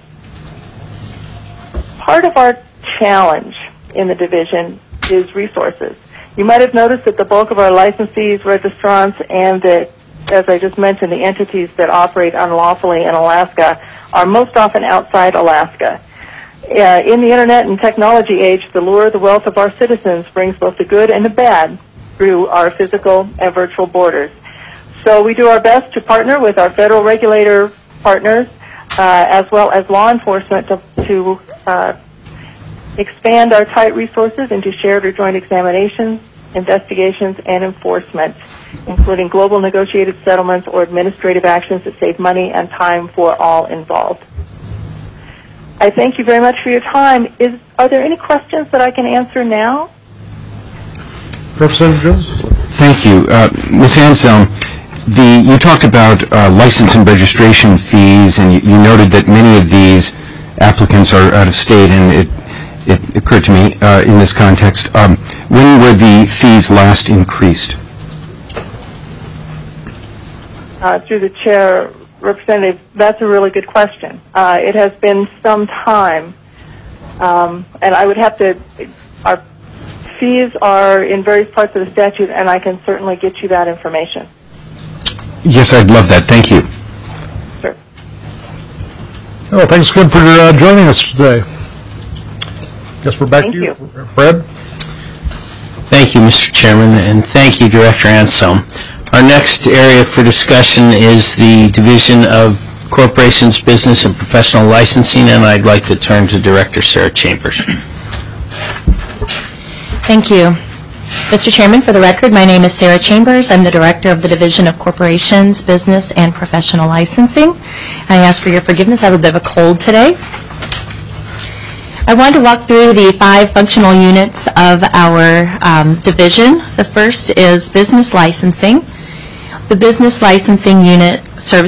Part of our challenge in the division is resources. You might have noticed that the bulk of our licensees, registrants, and as I just mentioned, the entities that operate unlawfully in Alaska are most often outside Alaska. In the Internet and technology age, the lure, the wealth of our citizens brings both the good and the bad through our physical and virtual borders. So we do our best to partner with our federal regulator partners as well as law enforcement to expand our tight resources into shared or joint examinations, investigations, and enforcement, including global negotiated settlements or administrative actions that save money and time for all involved. I thank you very much for your time. Are there any questions that I can answer now? Representative Jones? Thank you. Ms. Anselm, you talked about license and registration fees, and you noted that many of these applicants are out of state, and it occurred to me in this context, when were the fees last increased? Through the chair, Representative, that's a really good question. It has been some time, and I would have to, our fees are in various parts of the statute, and I can certainly get you that information. Yes, I'd love that. Thank you. Sure. Well, thanks again for joining us today. Guess we're back to you. Fred? Thank you, Mr. Chairman, and thank you, Director Anselm. Our next area for discussion is the Division of Corporations, Business, and Professional Licensing, and I'd like to turn to Director Sarah Chambers. Thank you. Mr. Chairman, for the record, my name is Sarah Chambers. I'm the Director of the Division of Corporations, Business, and Professional Licensing. I ask for your forgiveness. I have a bit of a cold today. I wanted to walk through the 5 functional units of our division. The first is business licensing. The business licensing unit serves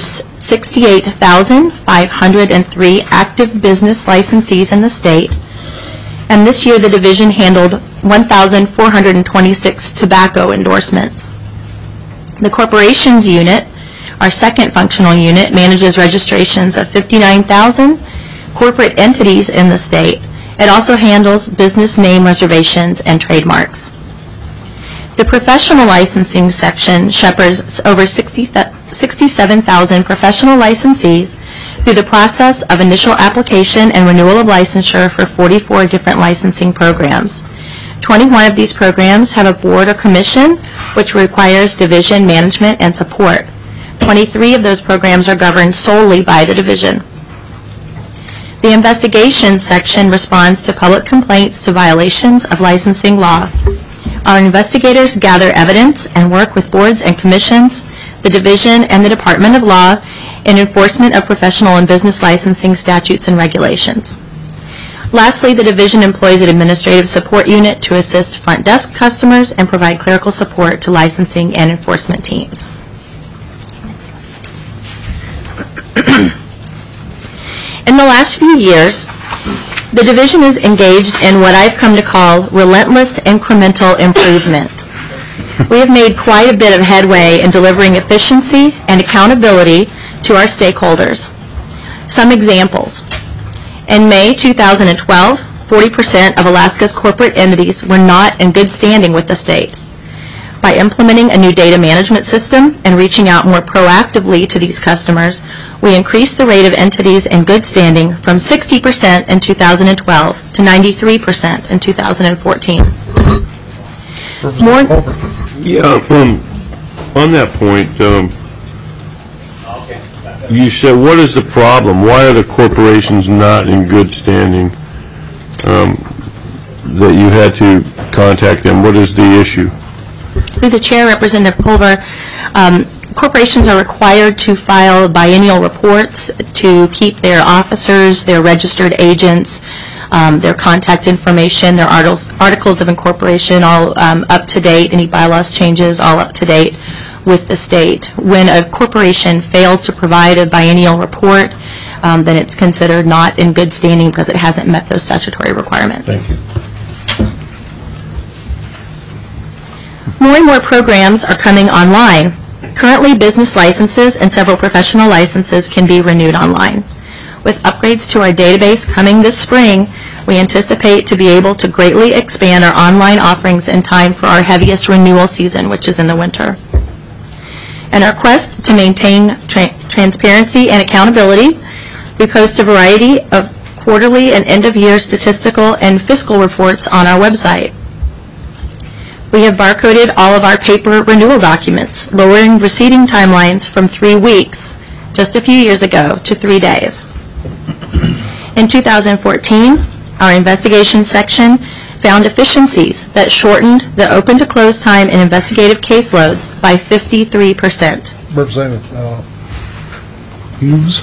68,503 active business licensees in the state. And this year the division handled 1,426 tobacco endorsements. The corporations unit, our second functional unit, manages registrations of 59,000 corporate entities in the state. It also handles business name reservations and trademarks. The professional licensing section shepherds over 67,000 professional licensees through the process of initial application and renewal of licensure for 44 different licensing programs. 21 of these programs have a board or commission, which requires division management and support. 23 of those programs are governed solely by the division. The investigation section responds to public complaints to violations of licensing law. Our investigators gather evidence and work with boards and commissions, the division, and the Department of Law in enforcement of professional and business licensing statutes and regulations. Lastly, the division employs an administrative support unit to assist front desk customers and provide clerical support to licensing and enforcement teams. In the last few years, the division is engaged in what I've come to call relentless incremental improvement. We have made quite a bit of headway in delivering efficiency and accountability to our stakeholders. Some examples. In May 2012, 40% of Alaska's corporate entities were not in good standing with the state. By implementing a new data management system and reaching out more proactively to these customers, we increased the rate of entities in good standing from 60% in 2012 to 93% in 2014. On that point, you said, what is the problem? Why are the corporations not in good standing that you had to contact them? What is the issue? Through the chair, Representative Culver, corporations are required to file biennial reports to keep their officers, their registered agents, their contact information, their articles of incorporation all up to date, any bylaws changes all up to date with the state. When a corporation fails to provide a biennial report, then it's considered not in good standing because it hasn't met those statutory requirements. Thank you. More and more programs are coming online. Currently, business licenses and several professional licenses can be renewed online. With upgrades to our database coming this spring, we anticipate to be able to greatly expand our online offerings in time for our heaviest renewal season, which is in the winter. In our quest to maintain transparency and accountability, we post a variety of quarterly and end-of-year statistical and fiscal reports on our website. We have barcoded all of our paper renewal documents, lowering receiving timelines from 3 weeks just a few years ago to 3 days. In 2014, our investigations section found efficiencies that shortened the open-to-close time in investigative caseloads by 53%. Representative Hughes.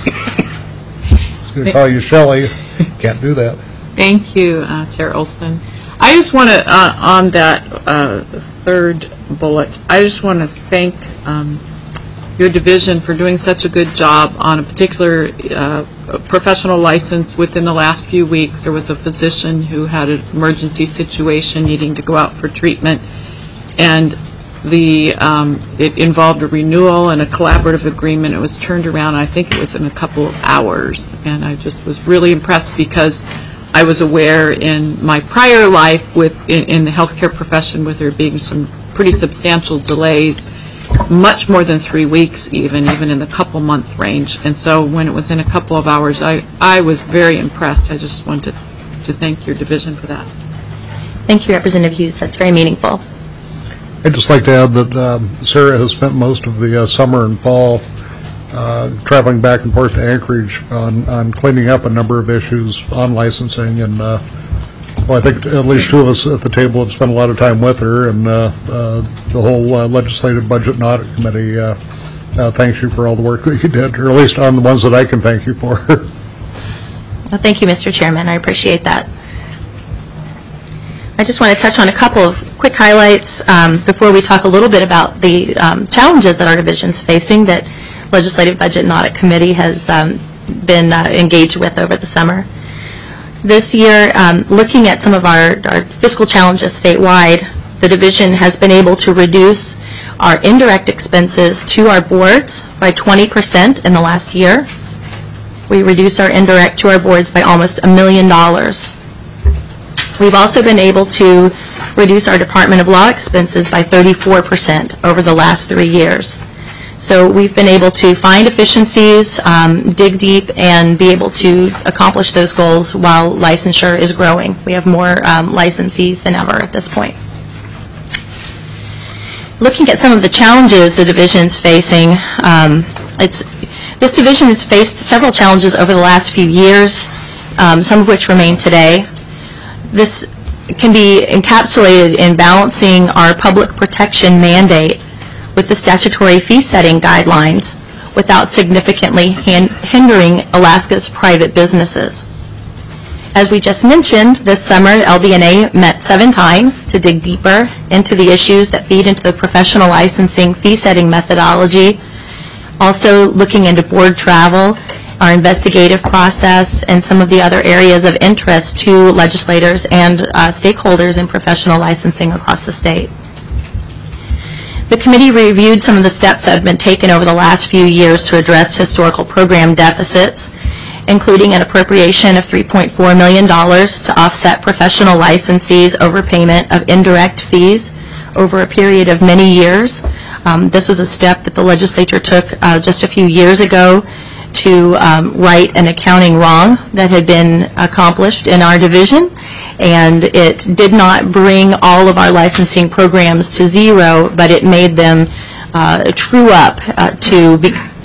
I was going to call you Shelley. Can't do that. Thank you, Chair Olson. I just want to, on that third bullet, I just want to thank your division for doing such a good job on a particular professional license. Within the last few weeks, there was a physician who had an emergency situation needing to go out for treatment, and it involved a renewal and a collaborative agreement. It was turned around, I think it was in a couple of hours, and I just was really impressed because I was aware in my prior life in the healthcare profession with there being some pretty substantial delays, much more than 3 weeks even in the couple-month range. And so when it was in a couple of hours, I was very impressed. I just wanted to thank your division for that. Thank you, Representative Hughes. That's very meaningful. I'd just like to add that Sarah has spent most of the summer and fall traveling back and forth to Anchorage on cleaning up a number of issues on licensing, and I think at least 2 of us at the table have spent a lot of time with her, and the whole Legislative Budget and Audit Committee thanks you for all the work that you did, or at least on the ones that I can thank you for. Well, thank you, Mr. Chairman. I appreciate that. I just want to touch on a couple of quick highlights before we talk a little bit about the challenges that our division is facing that Legislative Budget and Audit Committee has been engaged with over the summer. This year, looking at some of our fiscal challenges statewide, the division has been able to reduce our indirect expenses to our boards by 20% in the last year. We reduced our indirect to our boards by almost $1 million. We've also been able to reduce our Department of Law expenses by 34% over the last 3 years. So we've been able to find efficiencies, dig deep, and be able to accomplish those goals while licensure is growing. We have more licensees than ever at this point. Looking at some of the challenges the division's facing, this division has faced several challenges over the last few years, some of which remain today. This can be encapsulated in balancing our public protection mandate with the statutory fee-setting guidelines without significantly hindering Alaska's private businesses. As we just mentioned, this summer, LBNA met 7 times to dig deeper into the issues that feed into the professional licensing fee-setting methodology, also looking into board travel, our investigative process, and some of the other areas of interest to legislators and stakeholders in professional licensing across the state. The committee reviewed some of the steps that have been taken over the last few years to address historical program deficits, including an appropriation of $3.4 million to offset professional licensees' overpayment of indirect fees over a period of many years. This was a step that the legislature took just a few years ago to right an accounting wrong that had been accomplished in our division, and it did not bring all of our licensing programs to zero, but it made them true up to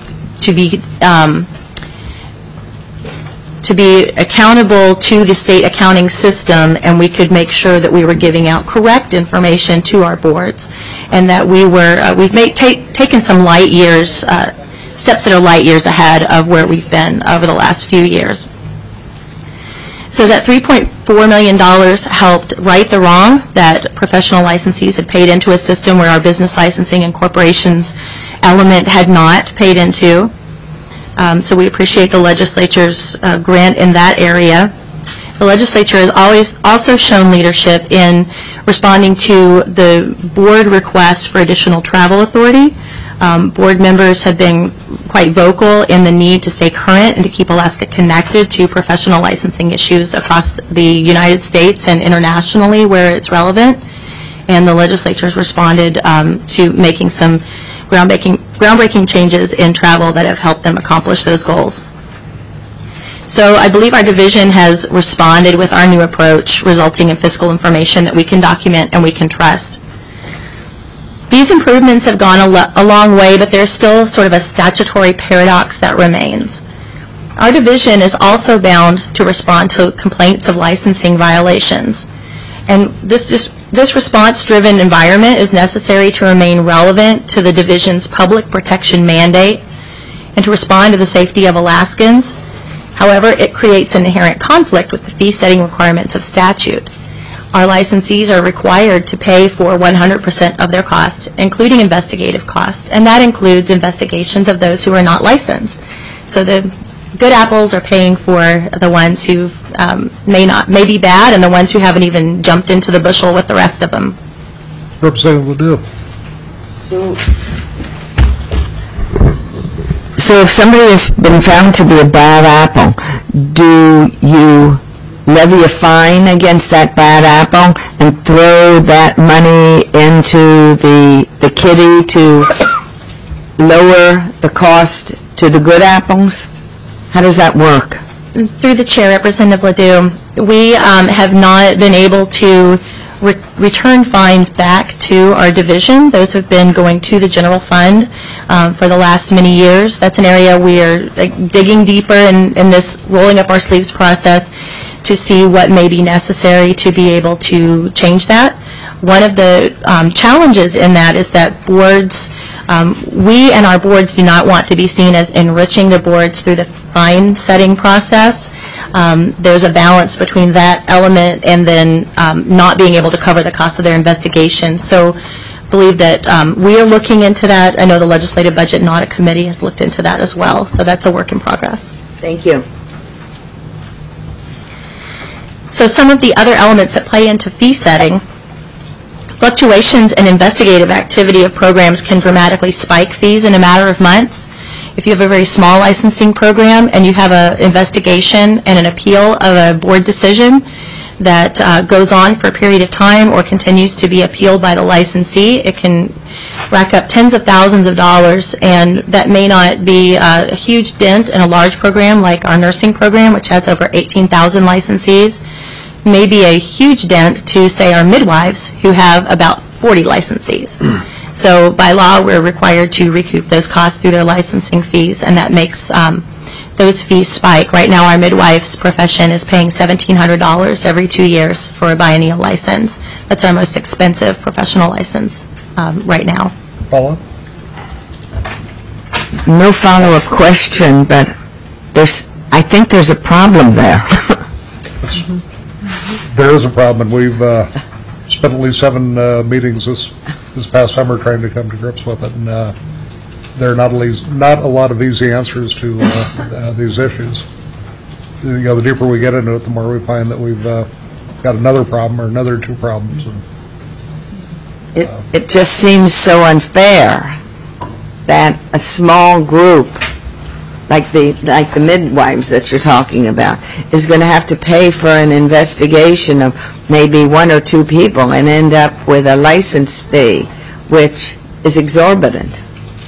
be accountable to the state accounting system, and we could make sure that we were giving out correct information to our boards, and that we've taken some light years, steps that are light years ahead of where we've been over the last few years. So that $3.4 million helped right the wrong that professional licensees had paid into a system where our business licensing and corporations element had not paid into. So we appreciate the legislature's grant in that area. The legislature has always also shown leadership in responding to the board request for additional travel authority Board members have been quite vocal in the need to stay current and to keep Alaska connected to professional licensing issues across the United States and internationally where it's relevant. And the legislature has responded to making some groundbreaking changes in travel that have helped them accomplish those goals. So I believe our division has responded with our new approach, resulting in fiscal information that we can document and we can trust. These improvements have gone a long way, but there's still sort of a statutory paradox that remains. Our division is also bound to respond to complaints of licensing violations. And this response-driven environment is necessary to remain relevant to the division's public protection mandate and to respond to the safety of Alaskans. However, it creates an inherent conflict with the fee-setting requirements of statute. Our licensees are required to pay for 100% of their cost, including investigative cost, and that includes investigations of those who are not licensed. So the good apples are paying for the ones who may be bad, and the ones who haven't even jumped into the bushel with the rest of them. Representative Ledoux. So if somebody has been found to be a bad apple, do you levy a fine against that bad apple and throw that money into the kitty to lower the cost to the good apples? How does that work? Through the chair, Representative Ledoux, we have not been able to return fines back to our division. Those have been going to the general fund for the last many years. That's an area we are digging deeper in this rolling up our sleeves process to see what may be necessary to be able to change that. One of the challenges in that is that boards, we and our boards do not want to be seen as enriching the boards through the fine setting process. There's a balance between that element and then not being able to cover the cost of their investigation. So believe that we are looking into that. I know the Legislative Budget and Audit Committee has looked into that as well. So that's a work in progress. Thank you. So some of the other elements that play into fee setting, fluctuations in investigative activity of programs can dramatically spike fees in a matter of months. If you have a very small licensing program and you have an investigation and an appeal of a board decision that goes on for a period of time or continues to be appealed by the licensee, it can rack up tens of thousands of dollars, and that may not be a huge dent in a large program like our nursing program, which has over 18,000 licensees. May be a huge dent to, say, our midwives, who have about 40 licensees. So by law, we're required to recoup those costs through their licensing fees, and that makes those fees spike. Right now, our midwives profession is paying $1,700 every 2 years for a biennial license. That's our most expensive professional license right now. Follow-up? No follow-up question, but I think there's a problem there. There is a problem, and we've spent at least 7 meetings this past summer trying to come to grips with it, and there are not a lot of easy answers to these issues. The deeper we get into it, the more we find that we've got another problem or another 2 problems. It just seems so unfair that a small group like the midwives that you're talking about, is going to have to pay for an investigation of maybe 1 or 2 people and end up with a license fee, which is exorbitant.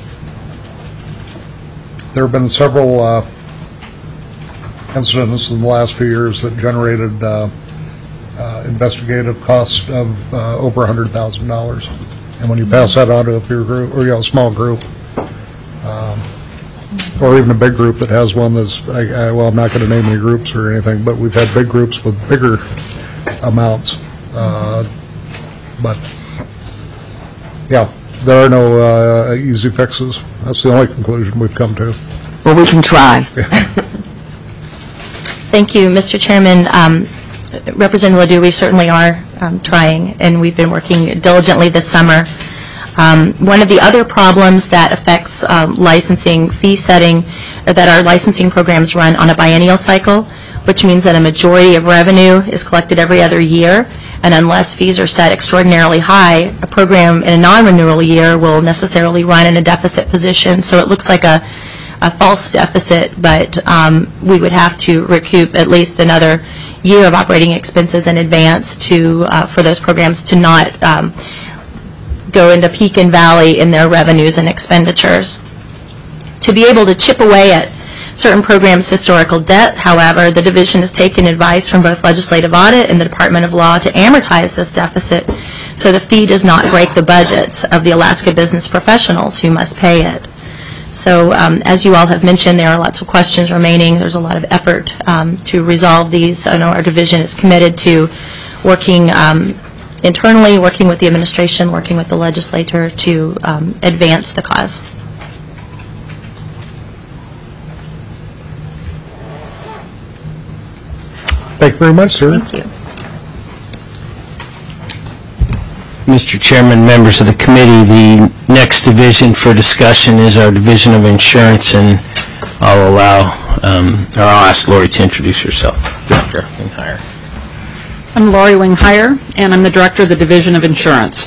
There have been several incidents in the last few years that generated investigative costs of over $100,000. And when you pass that on to a peer group, or a small group, or even a big group that has one that's, well, I'm not going to name any groups or anything, but we've had big groups with bigger amounts. But, yeah, there are no easy fixes. That's the only conclusion we've come to. Well, we can try. Thank you, Mr. Chairman. Representative Ledoux, we certainly are trying, and we've been working diligently this summer. One of the other problems that affects licensing fee setting are that our licensing programs run on a biennial cycle, which means that a majority of revenue is collected every other year, And unless fees are set extraordinarily high, a program in a non-renewal year will necessarily run in a deficit position. So it looks like a false deficit, but we would have to recoup at least another year of operating expenses in advance for those programs to not go into peak and valley in their revenues and expenditures. To be able to chip away at certain programs' historical debt, however, the division has taken advice from both Legislative Audit and the Department of Law to amortize this deficit so the fee does not break the budgets of the Alaska business professionals who must pay it. So as you all have mentioned, there are lots of questions remaining. There's a lot of effort to resolve these. I know our division is committed to working internally, working with the administration, working with the legislature to advance the cause. Thank you very much, sir. Thank you. Mr. Chairman, members of the committee, the next division for discussion is our Division of Insurance, and I'll ask Lori to introduce herself. Director Wing-Hire. I'm Lori Wing-Hire, and I'm the Director of the Division of Insurance.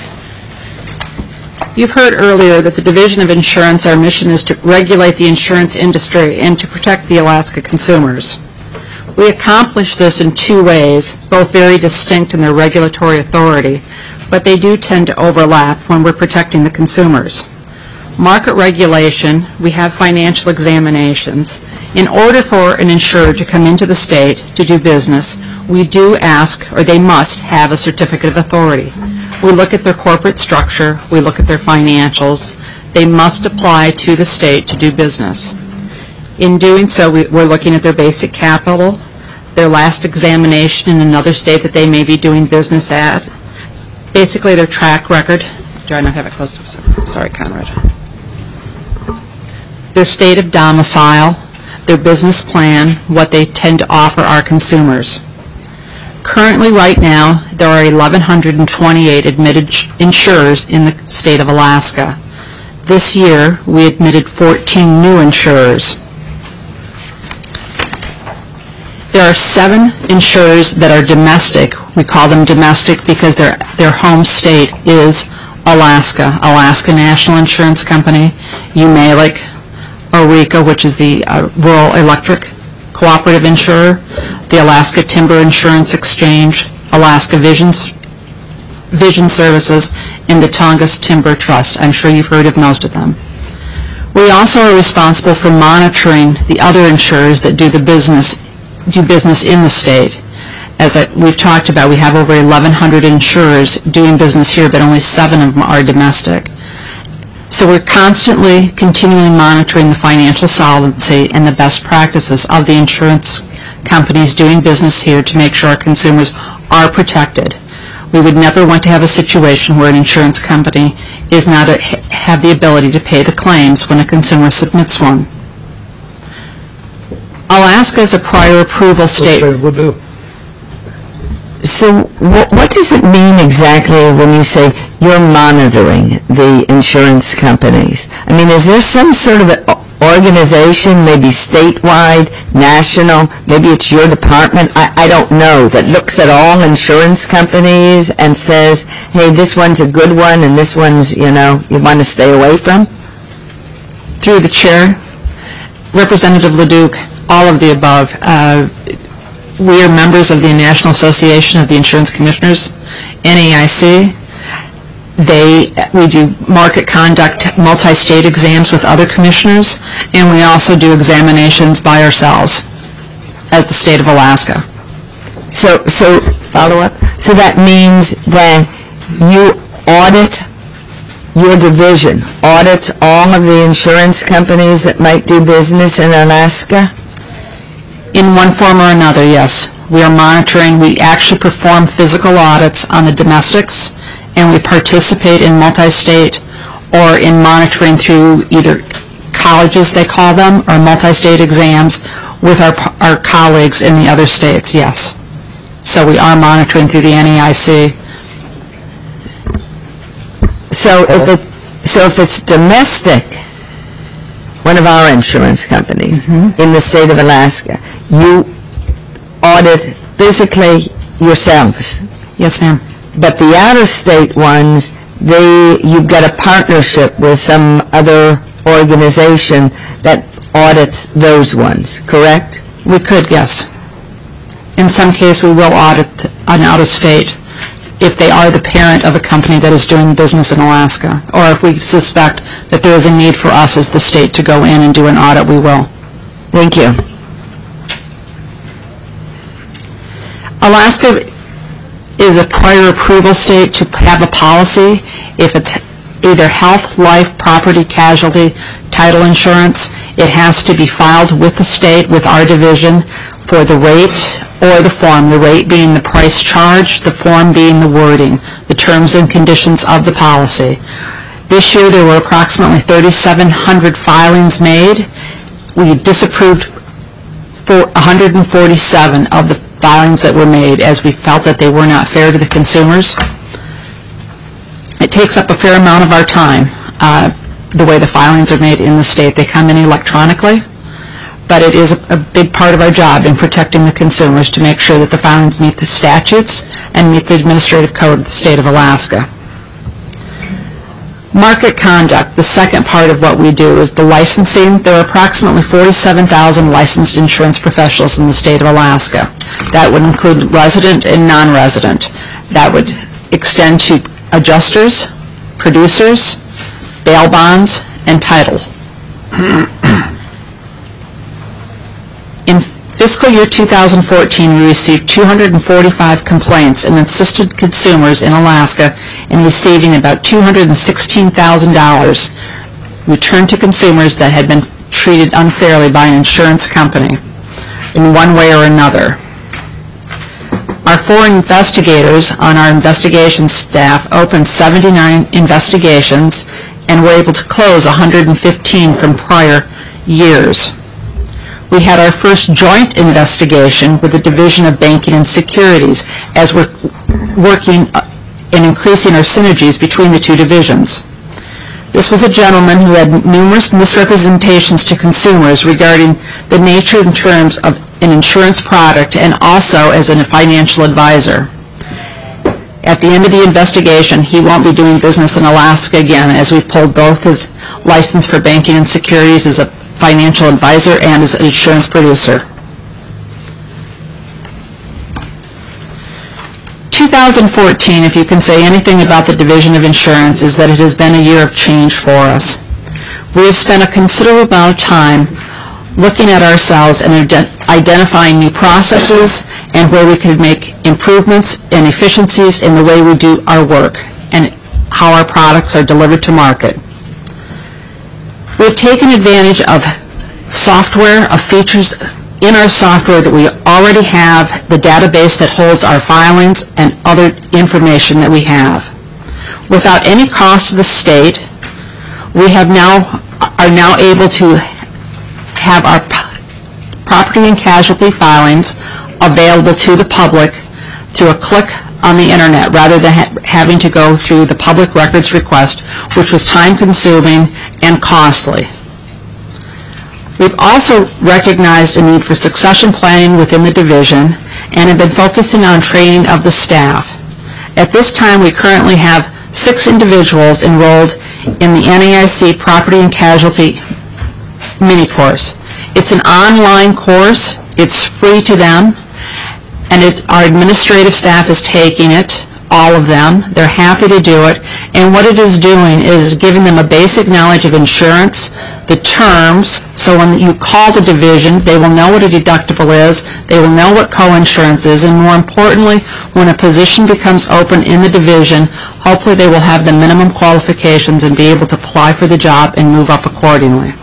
You've heard earlier that the Division of Insurance, our mission is to regulate the insurance industry and to protect the Alaska consumers. We accomplish this in two ways, both very distinct in their regulatory authority, but they do tend to overlap when we're protecting the consumers. Market regulation, we have financial examinations. In order for an insurer to come into the state to do business, we do ask, or they must have a certificate of authority. We look at their corporate structure, we look at their financials. They must apply to the state to do business. In doing so, we're looking at their basic capital, their last examination in another state that they may be doing business at, basically their track record. Do I not have it close to? Sorry, Conrad. Their state of domicile, their business plan, what they tend to offer our consumers. Currently, right now, there are 1,128 admitted insurers in the state of Alaska. This year, we admitted 14 new insurers. There are 7 insurers that are domestic. We call them domestic because their home state is Alaska. Alaska National Insurance Company, UMALIC, ORECA, which is the Rural Electric Cooperative Insurer, the Alaska Timber Insurance Exchange, Alaska Vision Services, and the Tongass Timber Trust. I'm sure you've heard of most of them. We also are responsible for monitoring the other insurers that do business in the state. As we've talked about, we have over 1,100 insurers doing business here, but only 7 of them are domestic. So we're constantly, continually monitoring the financial solvency and the best practices of the insurance companies doing business here to make sure our consumers are protected. We would never want to have a situation where an insurance company is not have the ability to pay the claims when a consumer submits one. Alaska is a prior approval state. So what does it mean exactly when you say you're monitoring the insurance companies? I mean, is there some sort of organization, maybe statewide, national, maybe it's your department, I don't know, that looks at all insurance companies and says, hey, this one's a good one and this one's, you want to stay away from? Through the chair, Representative Leduc, all of the above. We are members of the National Association of the Insurance Commissioners, NAIC. We do market conduct, multi-state exams with other commissioners, and we also do examinations by ourselves as the state of Alaska. So follow up. So that means that you audit, your division audits all of the insurance companies that might do business in Alaska? In one form or another, yes. We are monitoring. We actually perform physical audits on the domestics, and we participate in multi-state or in monitoring through either colleges, they call them, or multi-state exams with our colleagues in the other states, yes. So we are monitoring through the NAIC. So if it's domestic, one of our insurance companies in the state of Alaska, you audit physically yourselves. Yes, ma'am. But the out-of-state ones, you've got a partnership with some other organization that audits those ones, correct? We could, yes. In some case, we will audit an out-of-state if they are the parent of a company that is doing business in Alaska, or if we suspect that there is a need for us as the state to go in and do an audit, we will. Thank you. Alaska is a prior approval state to have a policy if it's either health, life, property, casualty, title insurance. It has to be filed with the state, with our division, for the rate or the form, the rate being the price charged, the form being the wording, the terms and conditions of the policy. This year there were approximately 3,700 filings made. We disapproved 147 of the filings that were made as we felt that they were not fair to the consumers. It takes up a fair amount of our time, the way the filings are made in the state. They come in electronically, but it is a big part of our job in protecting the consumers to make sure that the filings meet the statutes and meet the administrative code of the state of Alaska. Market conduct, the second part of what we do, is the licensing. There are approximately 47,000 licensed insurance professionals in the state of Alaska. That would include resident and non-resident. That would extend to adjusters, producers, bail bonds, and title. In fiscal year 2014, we received 245 complaints and assisted consumers in Alaska in receiving about $216,000 returned to consumers that had been treated unfairly by an insurance company in one way or another. Our 4 investigators on our investigations staff opened 79 investigations and were able to close 115 from prior years. We had our first joint investigation with the Division of Banking and Securities as we're working in increasing our synergies between the two divisions. This was a gentleman who had numerous misrepresentations to consumers regarding the nature and terms of an insurance product and also as a financial advisor. At the end of the investigation, he won't be doing business in Alaska again, as we've pulled both his license for banking and securities as a financial advisor and as an insurance producer. 2014, if you can say anything about the Division of Insurance, is that it has been a year of change for us. We have spent a considerable amount of time looking at ourselves and identifying new processes and where we could make improvements and efficiencies in the way we do our work and how our products are delivered to market. We've taken advantage of software, of features in our software that we already have, the database that holds our filings and other information that we have. Without any cost to the state, we are now able to have our property and casualty filings available to the public through a click on the internet rather than having to go through the public records request, which was time-consuming and costly. We've also recognized a need for succession planning within the division and have been focusing on training of the staff. At this time, we currently have 6 individuals enrolled in the NAIC Property and Casualty mini course. It's an online course. It's free to them, and our administrative staff is taking it, all of them. They're happy to do it, and what it is doing is giving them a basic knowledge of insurance, the terms, so when you call the division, they will know what a deductible is, they will know what co-insurance is, and more importantly, when a position becomes open in the division, hopefully they will have the minimum qualifications and be able to apply for the job and move up accordingly.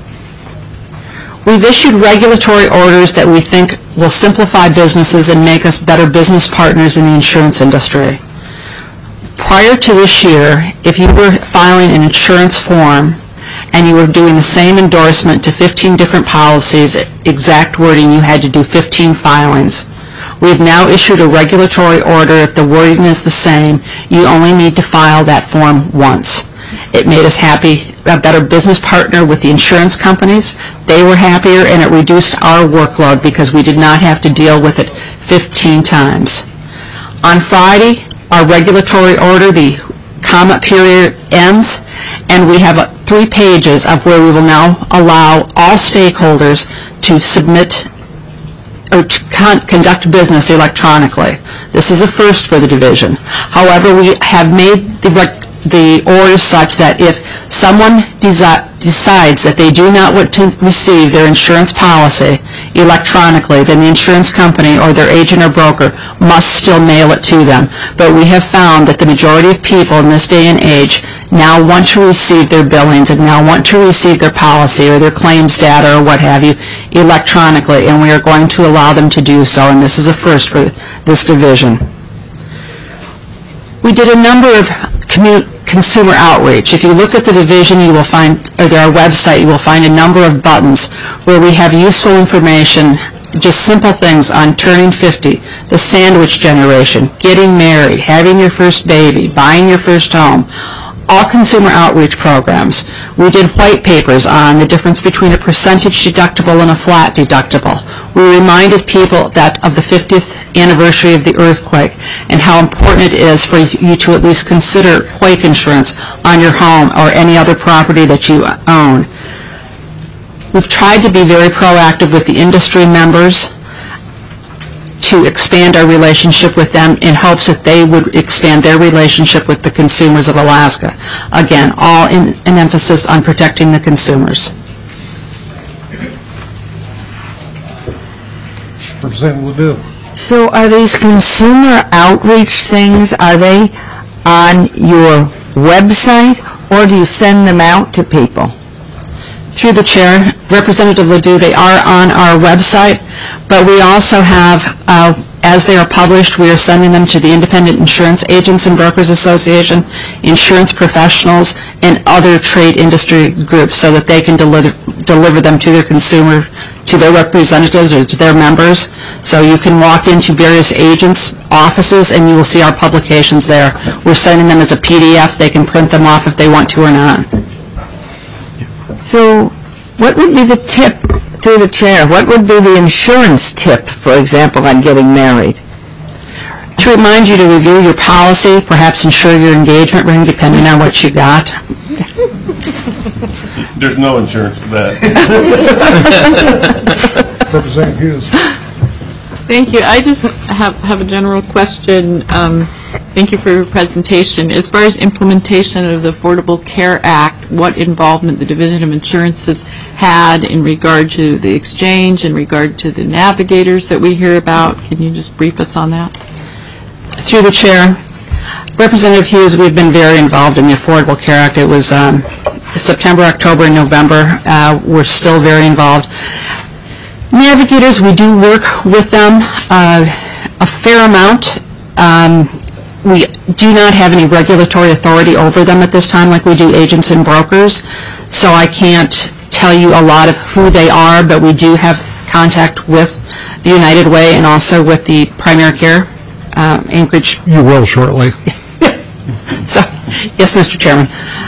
We've issued regulatory orders that we think will simplify businesses and make us better business partners in the insurance industry. Prior to this year, if you were filing an insurance form and you were doing the same endorsement to 15 different policies, exact wording, you had to do 15 filings. We've now issued a regulatory order. If the wording is the same, you only need to file that form once. It made us a better business partner with the insurance companies. They were happier, and it reduced our workload because we did not have to deal with it 15 times. On Friday, our regulatory order, the comment period ends, and we have 3 pages of where we will now allow all stakeholders to submit or to conduct business electronically. This is a first for the division. However, we have made the order such that if someone decides that they do not want to receive their insurance policy electronically, then the insurance company or their agent or broker must still mail it to them. But we have found that the majority of people in this day and age now want to receive their billings and now want to receive their policy or their claims data or what have you electronically, and we are going to allow them to do so, and this is a first for this division. We did a number of consumer outreach. If you look at the division, you will find, or our website, you will find a number of buttons where we have useful information, just simple things on turning 50, the sandwich generation, getting married, having your first baby, buying your first home, all consumer outreach programs. We did white papers on the difference between a percentage deductible and a flat deductible. We reminded people that of the 50th anniversary of the earthquake and how important it is for you to at least consider quake insurance on your home or any other property that you own. We've tried to be very proactive with the industry members to expand our relationship with them in hopes that they would expand their relationship with the consumers of Alaska. Again, all in an emphasis on protecting the consumers. Representative Ledoux. So are these consumer outreach things, are they on your website, or do you send them out to people? Through the chair, Representative Ledoux, they are on our website, but we also have, as they are published, we are sending them to the Independent Insurance Agents and Brokers Association, insurance professionals, and other trade industry groups so that they can deliver them to their consumer, to their representatives or to their members. So you can walk into various agents' offices and you will see our publications there. We're sending them as a PDF. They can print them off if they want to or not. So what would be the tip, through the chair, what would be the insurance tip, for example, on getting married? To remind you to review your policy, perhaps insure your engagement ring depending on what you got. There's no insurance for that. Representative Hughes. Thank you. I just have a general question. Thank you for your presentation. As far as implementation of the Affordable Care Act, what involvement the Division of Insurance has had in regard to the exchange, in regard to the navigators that we hear about? Can you just brief us on that? Through the chair, Representative Hughes, we've been very involved in the Affordable Care Act. It was September, October, and November. We're still very involved. Navigators, we do work with them a fair amount. We do not have any regulatory authority over them at this time like we do agents and brokers, so I can't tell you a lot of who they are, but we do have contact with the United Way and also with the Primary Care Anchorage. You will shortly. So, yes, Mr. Chairman.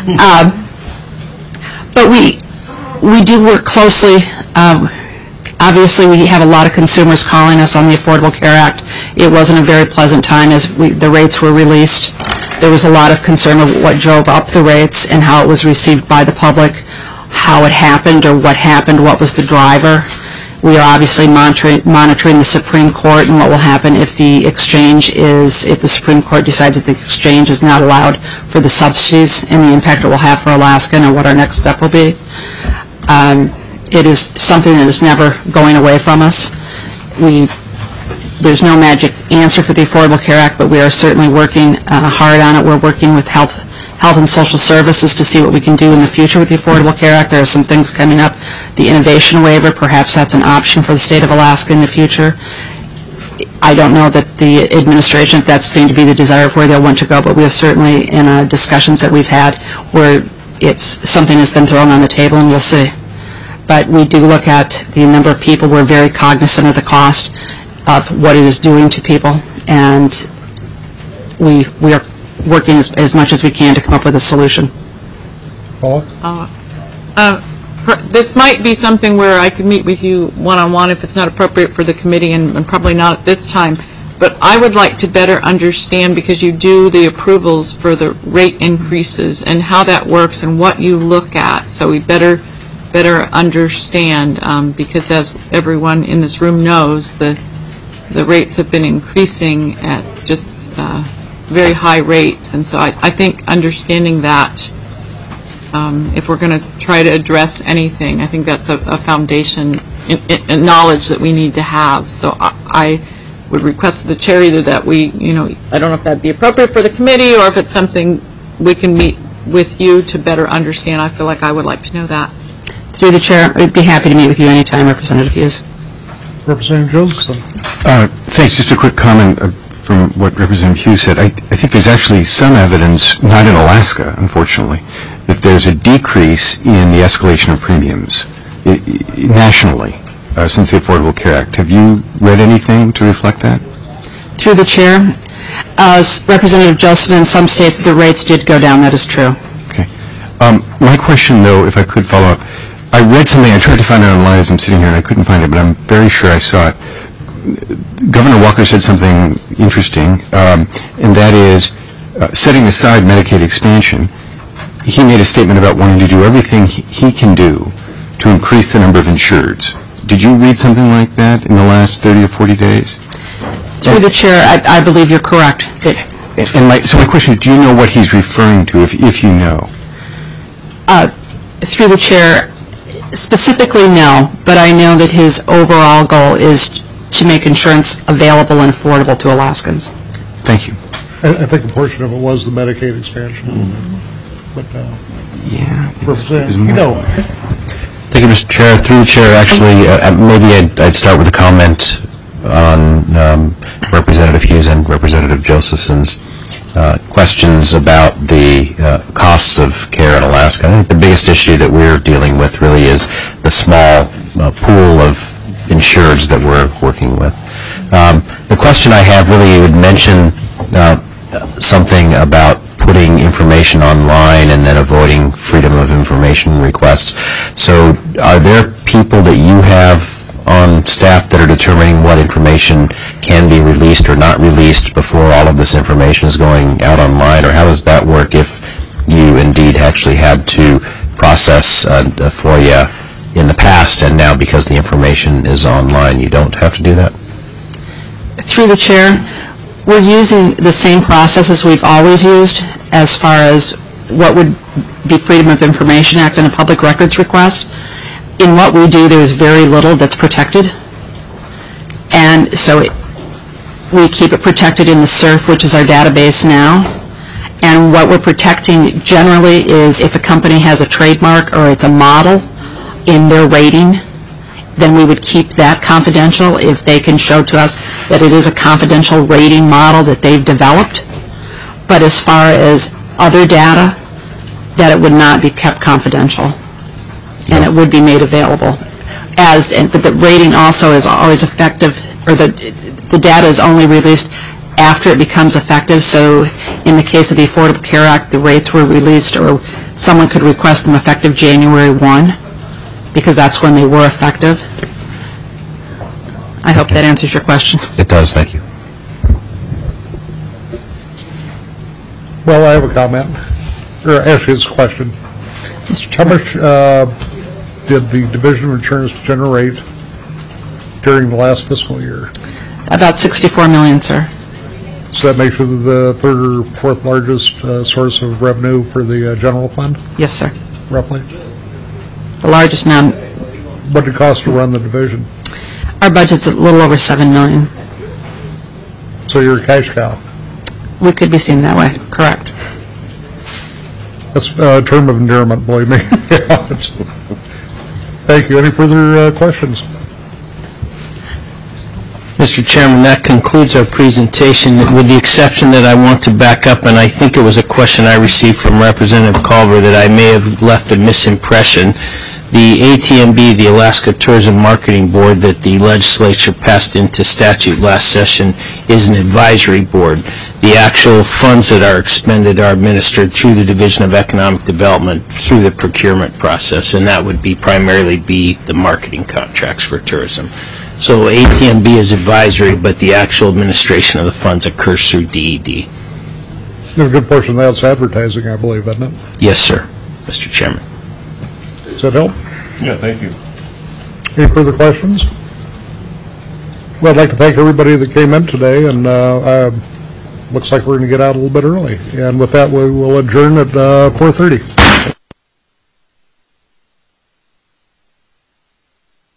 But we do work closely. Obviously, we have a lot of consumers calling us on the Affordable Care Act. It wasn't a very pleasant time as the rates were released. There was a lot of concern of what drove up the rates and how it was received by the public, how it happened or what was the driver. We are obviously monitoring the Supreme Court and what will happen if the Supreme Court decides that the exchange is not allowed for the subsidies and the impact it will have for Alaska and what our next step will be. It is something that is never going away from us. There's no magic answer for the Affordable Care Act, but we are certainly working hard on it. We're working with Health and Social Services to see what we can do in the future with the Affordable Care Act. There are some things coming up. The innovation waiver, perhaps that's an option for the state of Alaska in the future. I don't know that the administration, if that's going to be the desire of where they'll want to go, but we have certainly, in discussions that we've had, where something has been thrown on the table, and we'll see. But we do look at the number of people. We're very cognizant of the cost of what it is doing to people, and we are working as much as we can to come up with a solution. Paula? This might be something where I could meet with you one-on-one if it's not appropriate for the committee, and probably not at this time. But I would like to better understand, because you do the approvals for the rate increases and how that works and what you look at. So we better understand, because as everyone in this room knows, the rates have been increasing at just very high rates. And so I think understanding that, if we're going to try to address anything, I think that's a foundation in knowledge that we need to have. So I would request of the chair either that we, I don't know if that'd be appropriate for the committee or if it's something we can meet with you to better understand. I feel like I would like to know that. Through the chair, I'd be happy to meet with you anytime, Representative Hughes. Representative Josephson. Thanks. Just a quick comment from what Representative Hughes said. I think there's actually some evidence, not in Alaska, unfortunately, that there's a decrease in the escalation of premiums nationally since the Affordable Care Act. Have you read anything to reflect that? Through the chair, Representative Josephson, in some states the rates did go down. That is true. Okay. My question, though, if I could follow up, I read something, I tried to find it online as I'm sitting here, and I couldn't find it, but I'm very sure I saw it. Governor Walker said something interesting, and that is, setting aside Medicaid expansion, he made a statement about wanting to do everything he can do to increase the number of insureds. Did you read something like that in the last 30 or 40 days? Through the chair, I believe you're correct. So my question is, do you know what he's referring to, if you know? Through the chair, specifically no, but I know that his overall goal is to make insurance available and affordable to Alaskans. Thank you. I think a portion of it was the Medicaid expansion. But, yeah. Thank you, Mr. Chair. Through the chair, actually, maybe I'd start with a comment on Representative Hughes and Representative Josephson's questions about the costs of care in Alaska. I think the biggest issue that we're dealing with really is the small pool of insureds that we're working with. The question I have really would mention something about putting information online and then avoiding freedom of information requests. So are there people that you have on staff that are determining what information can be released or not released before all of this information is going out online, or how does that work if you indeed actually had to process a FOIA in the past and now because the information is online you don't have to do that? Through the chair, we're using the same processes we've always used as far as what would be Freedom of Information Act and a public records request. In what we do, there's very little that's protected. And so we keep it protected in the CERF, which is our database now. And what we're protecting generally is if a company has a trademark or it's a model in their rating, then we would keep that confidential if they can show to us that it is a confidential rating model that they've developed. But as far as other data, that it would not be kept confidential. And it would be made available. But the rating also is always effective, or the data is only released after it becomes effective. So in the case of the Affordable Care Act, the rates were released, or someone could request them effective January 1, because that's when they were effective. I hope that answers your question. It does, thank you. Well, I have a comment, or actually it's a question. How much did the Division of Insurance generate during the last fiscal year? About $64 million, sir. So that makes it the third or fourth largest source of revenue for the general fund? Yes, sir. Roughly? The largest now. What did it cost to run the division? Our budget's a little over $7 million. So you're a cash cow? We could be seen that way, correct. That's a term of endearment, believe me. Thank you. Any further questions? Mr. Chairman, that concludes our presentation, with the exception that I want to back up, and I think it was a question I received from Representative Culver that I may have left a misimpression. The ATMB, the Alaska Tourism Marketing Board, that the legislature passed into statute last session, is an advisory board. The actual funds that are expended are administered through the Division of Economic Development through the procurement process, and that would primarily be the marketing contracts for tourism. So ATMB is advisory, but the actual administration of the funds occurs through DED. A good portion of that's advertising, I believe, isn't it? Yes, sir, Mr. Chairman. Does that help? Yeah, thank you. Any further questions? Well, I'd like to thank everybody that came in today, and looks like we're going to get out a little bit early. And with that, we will adjourn at 4:30.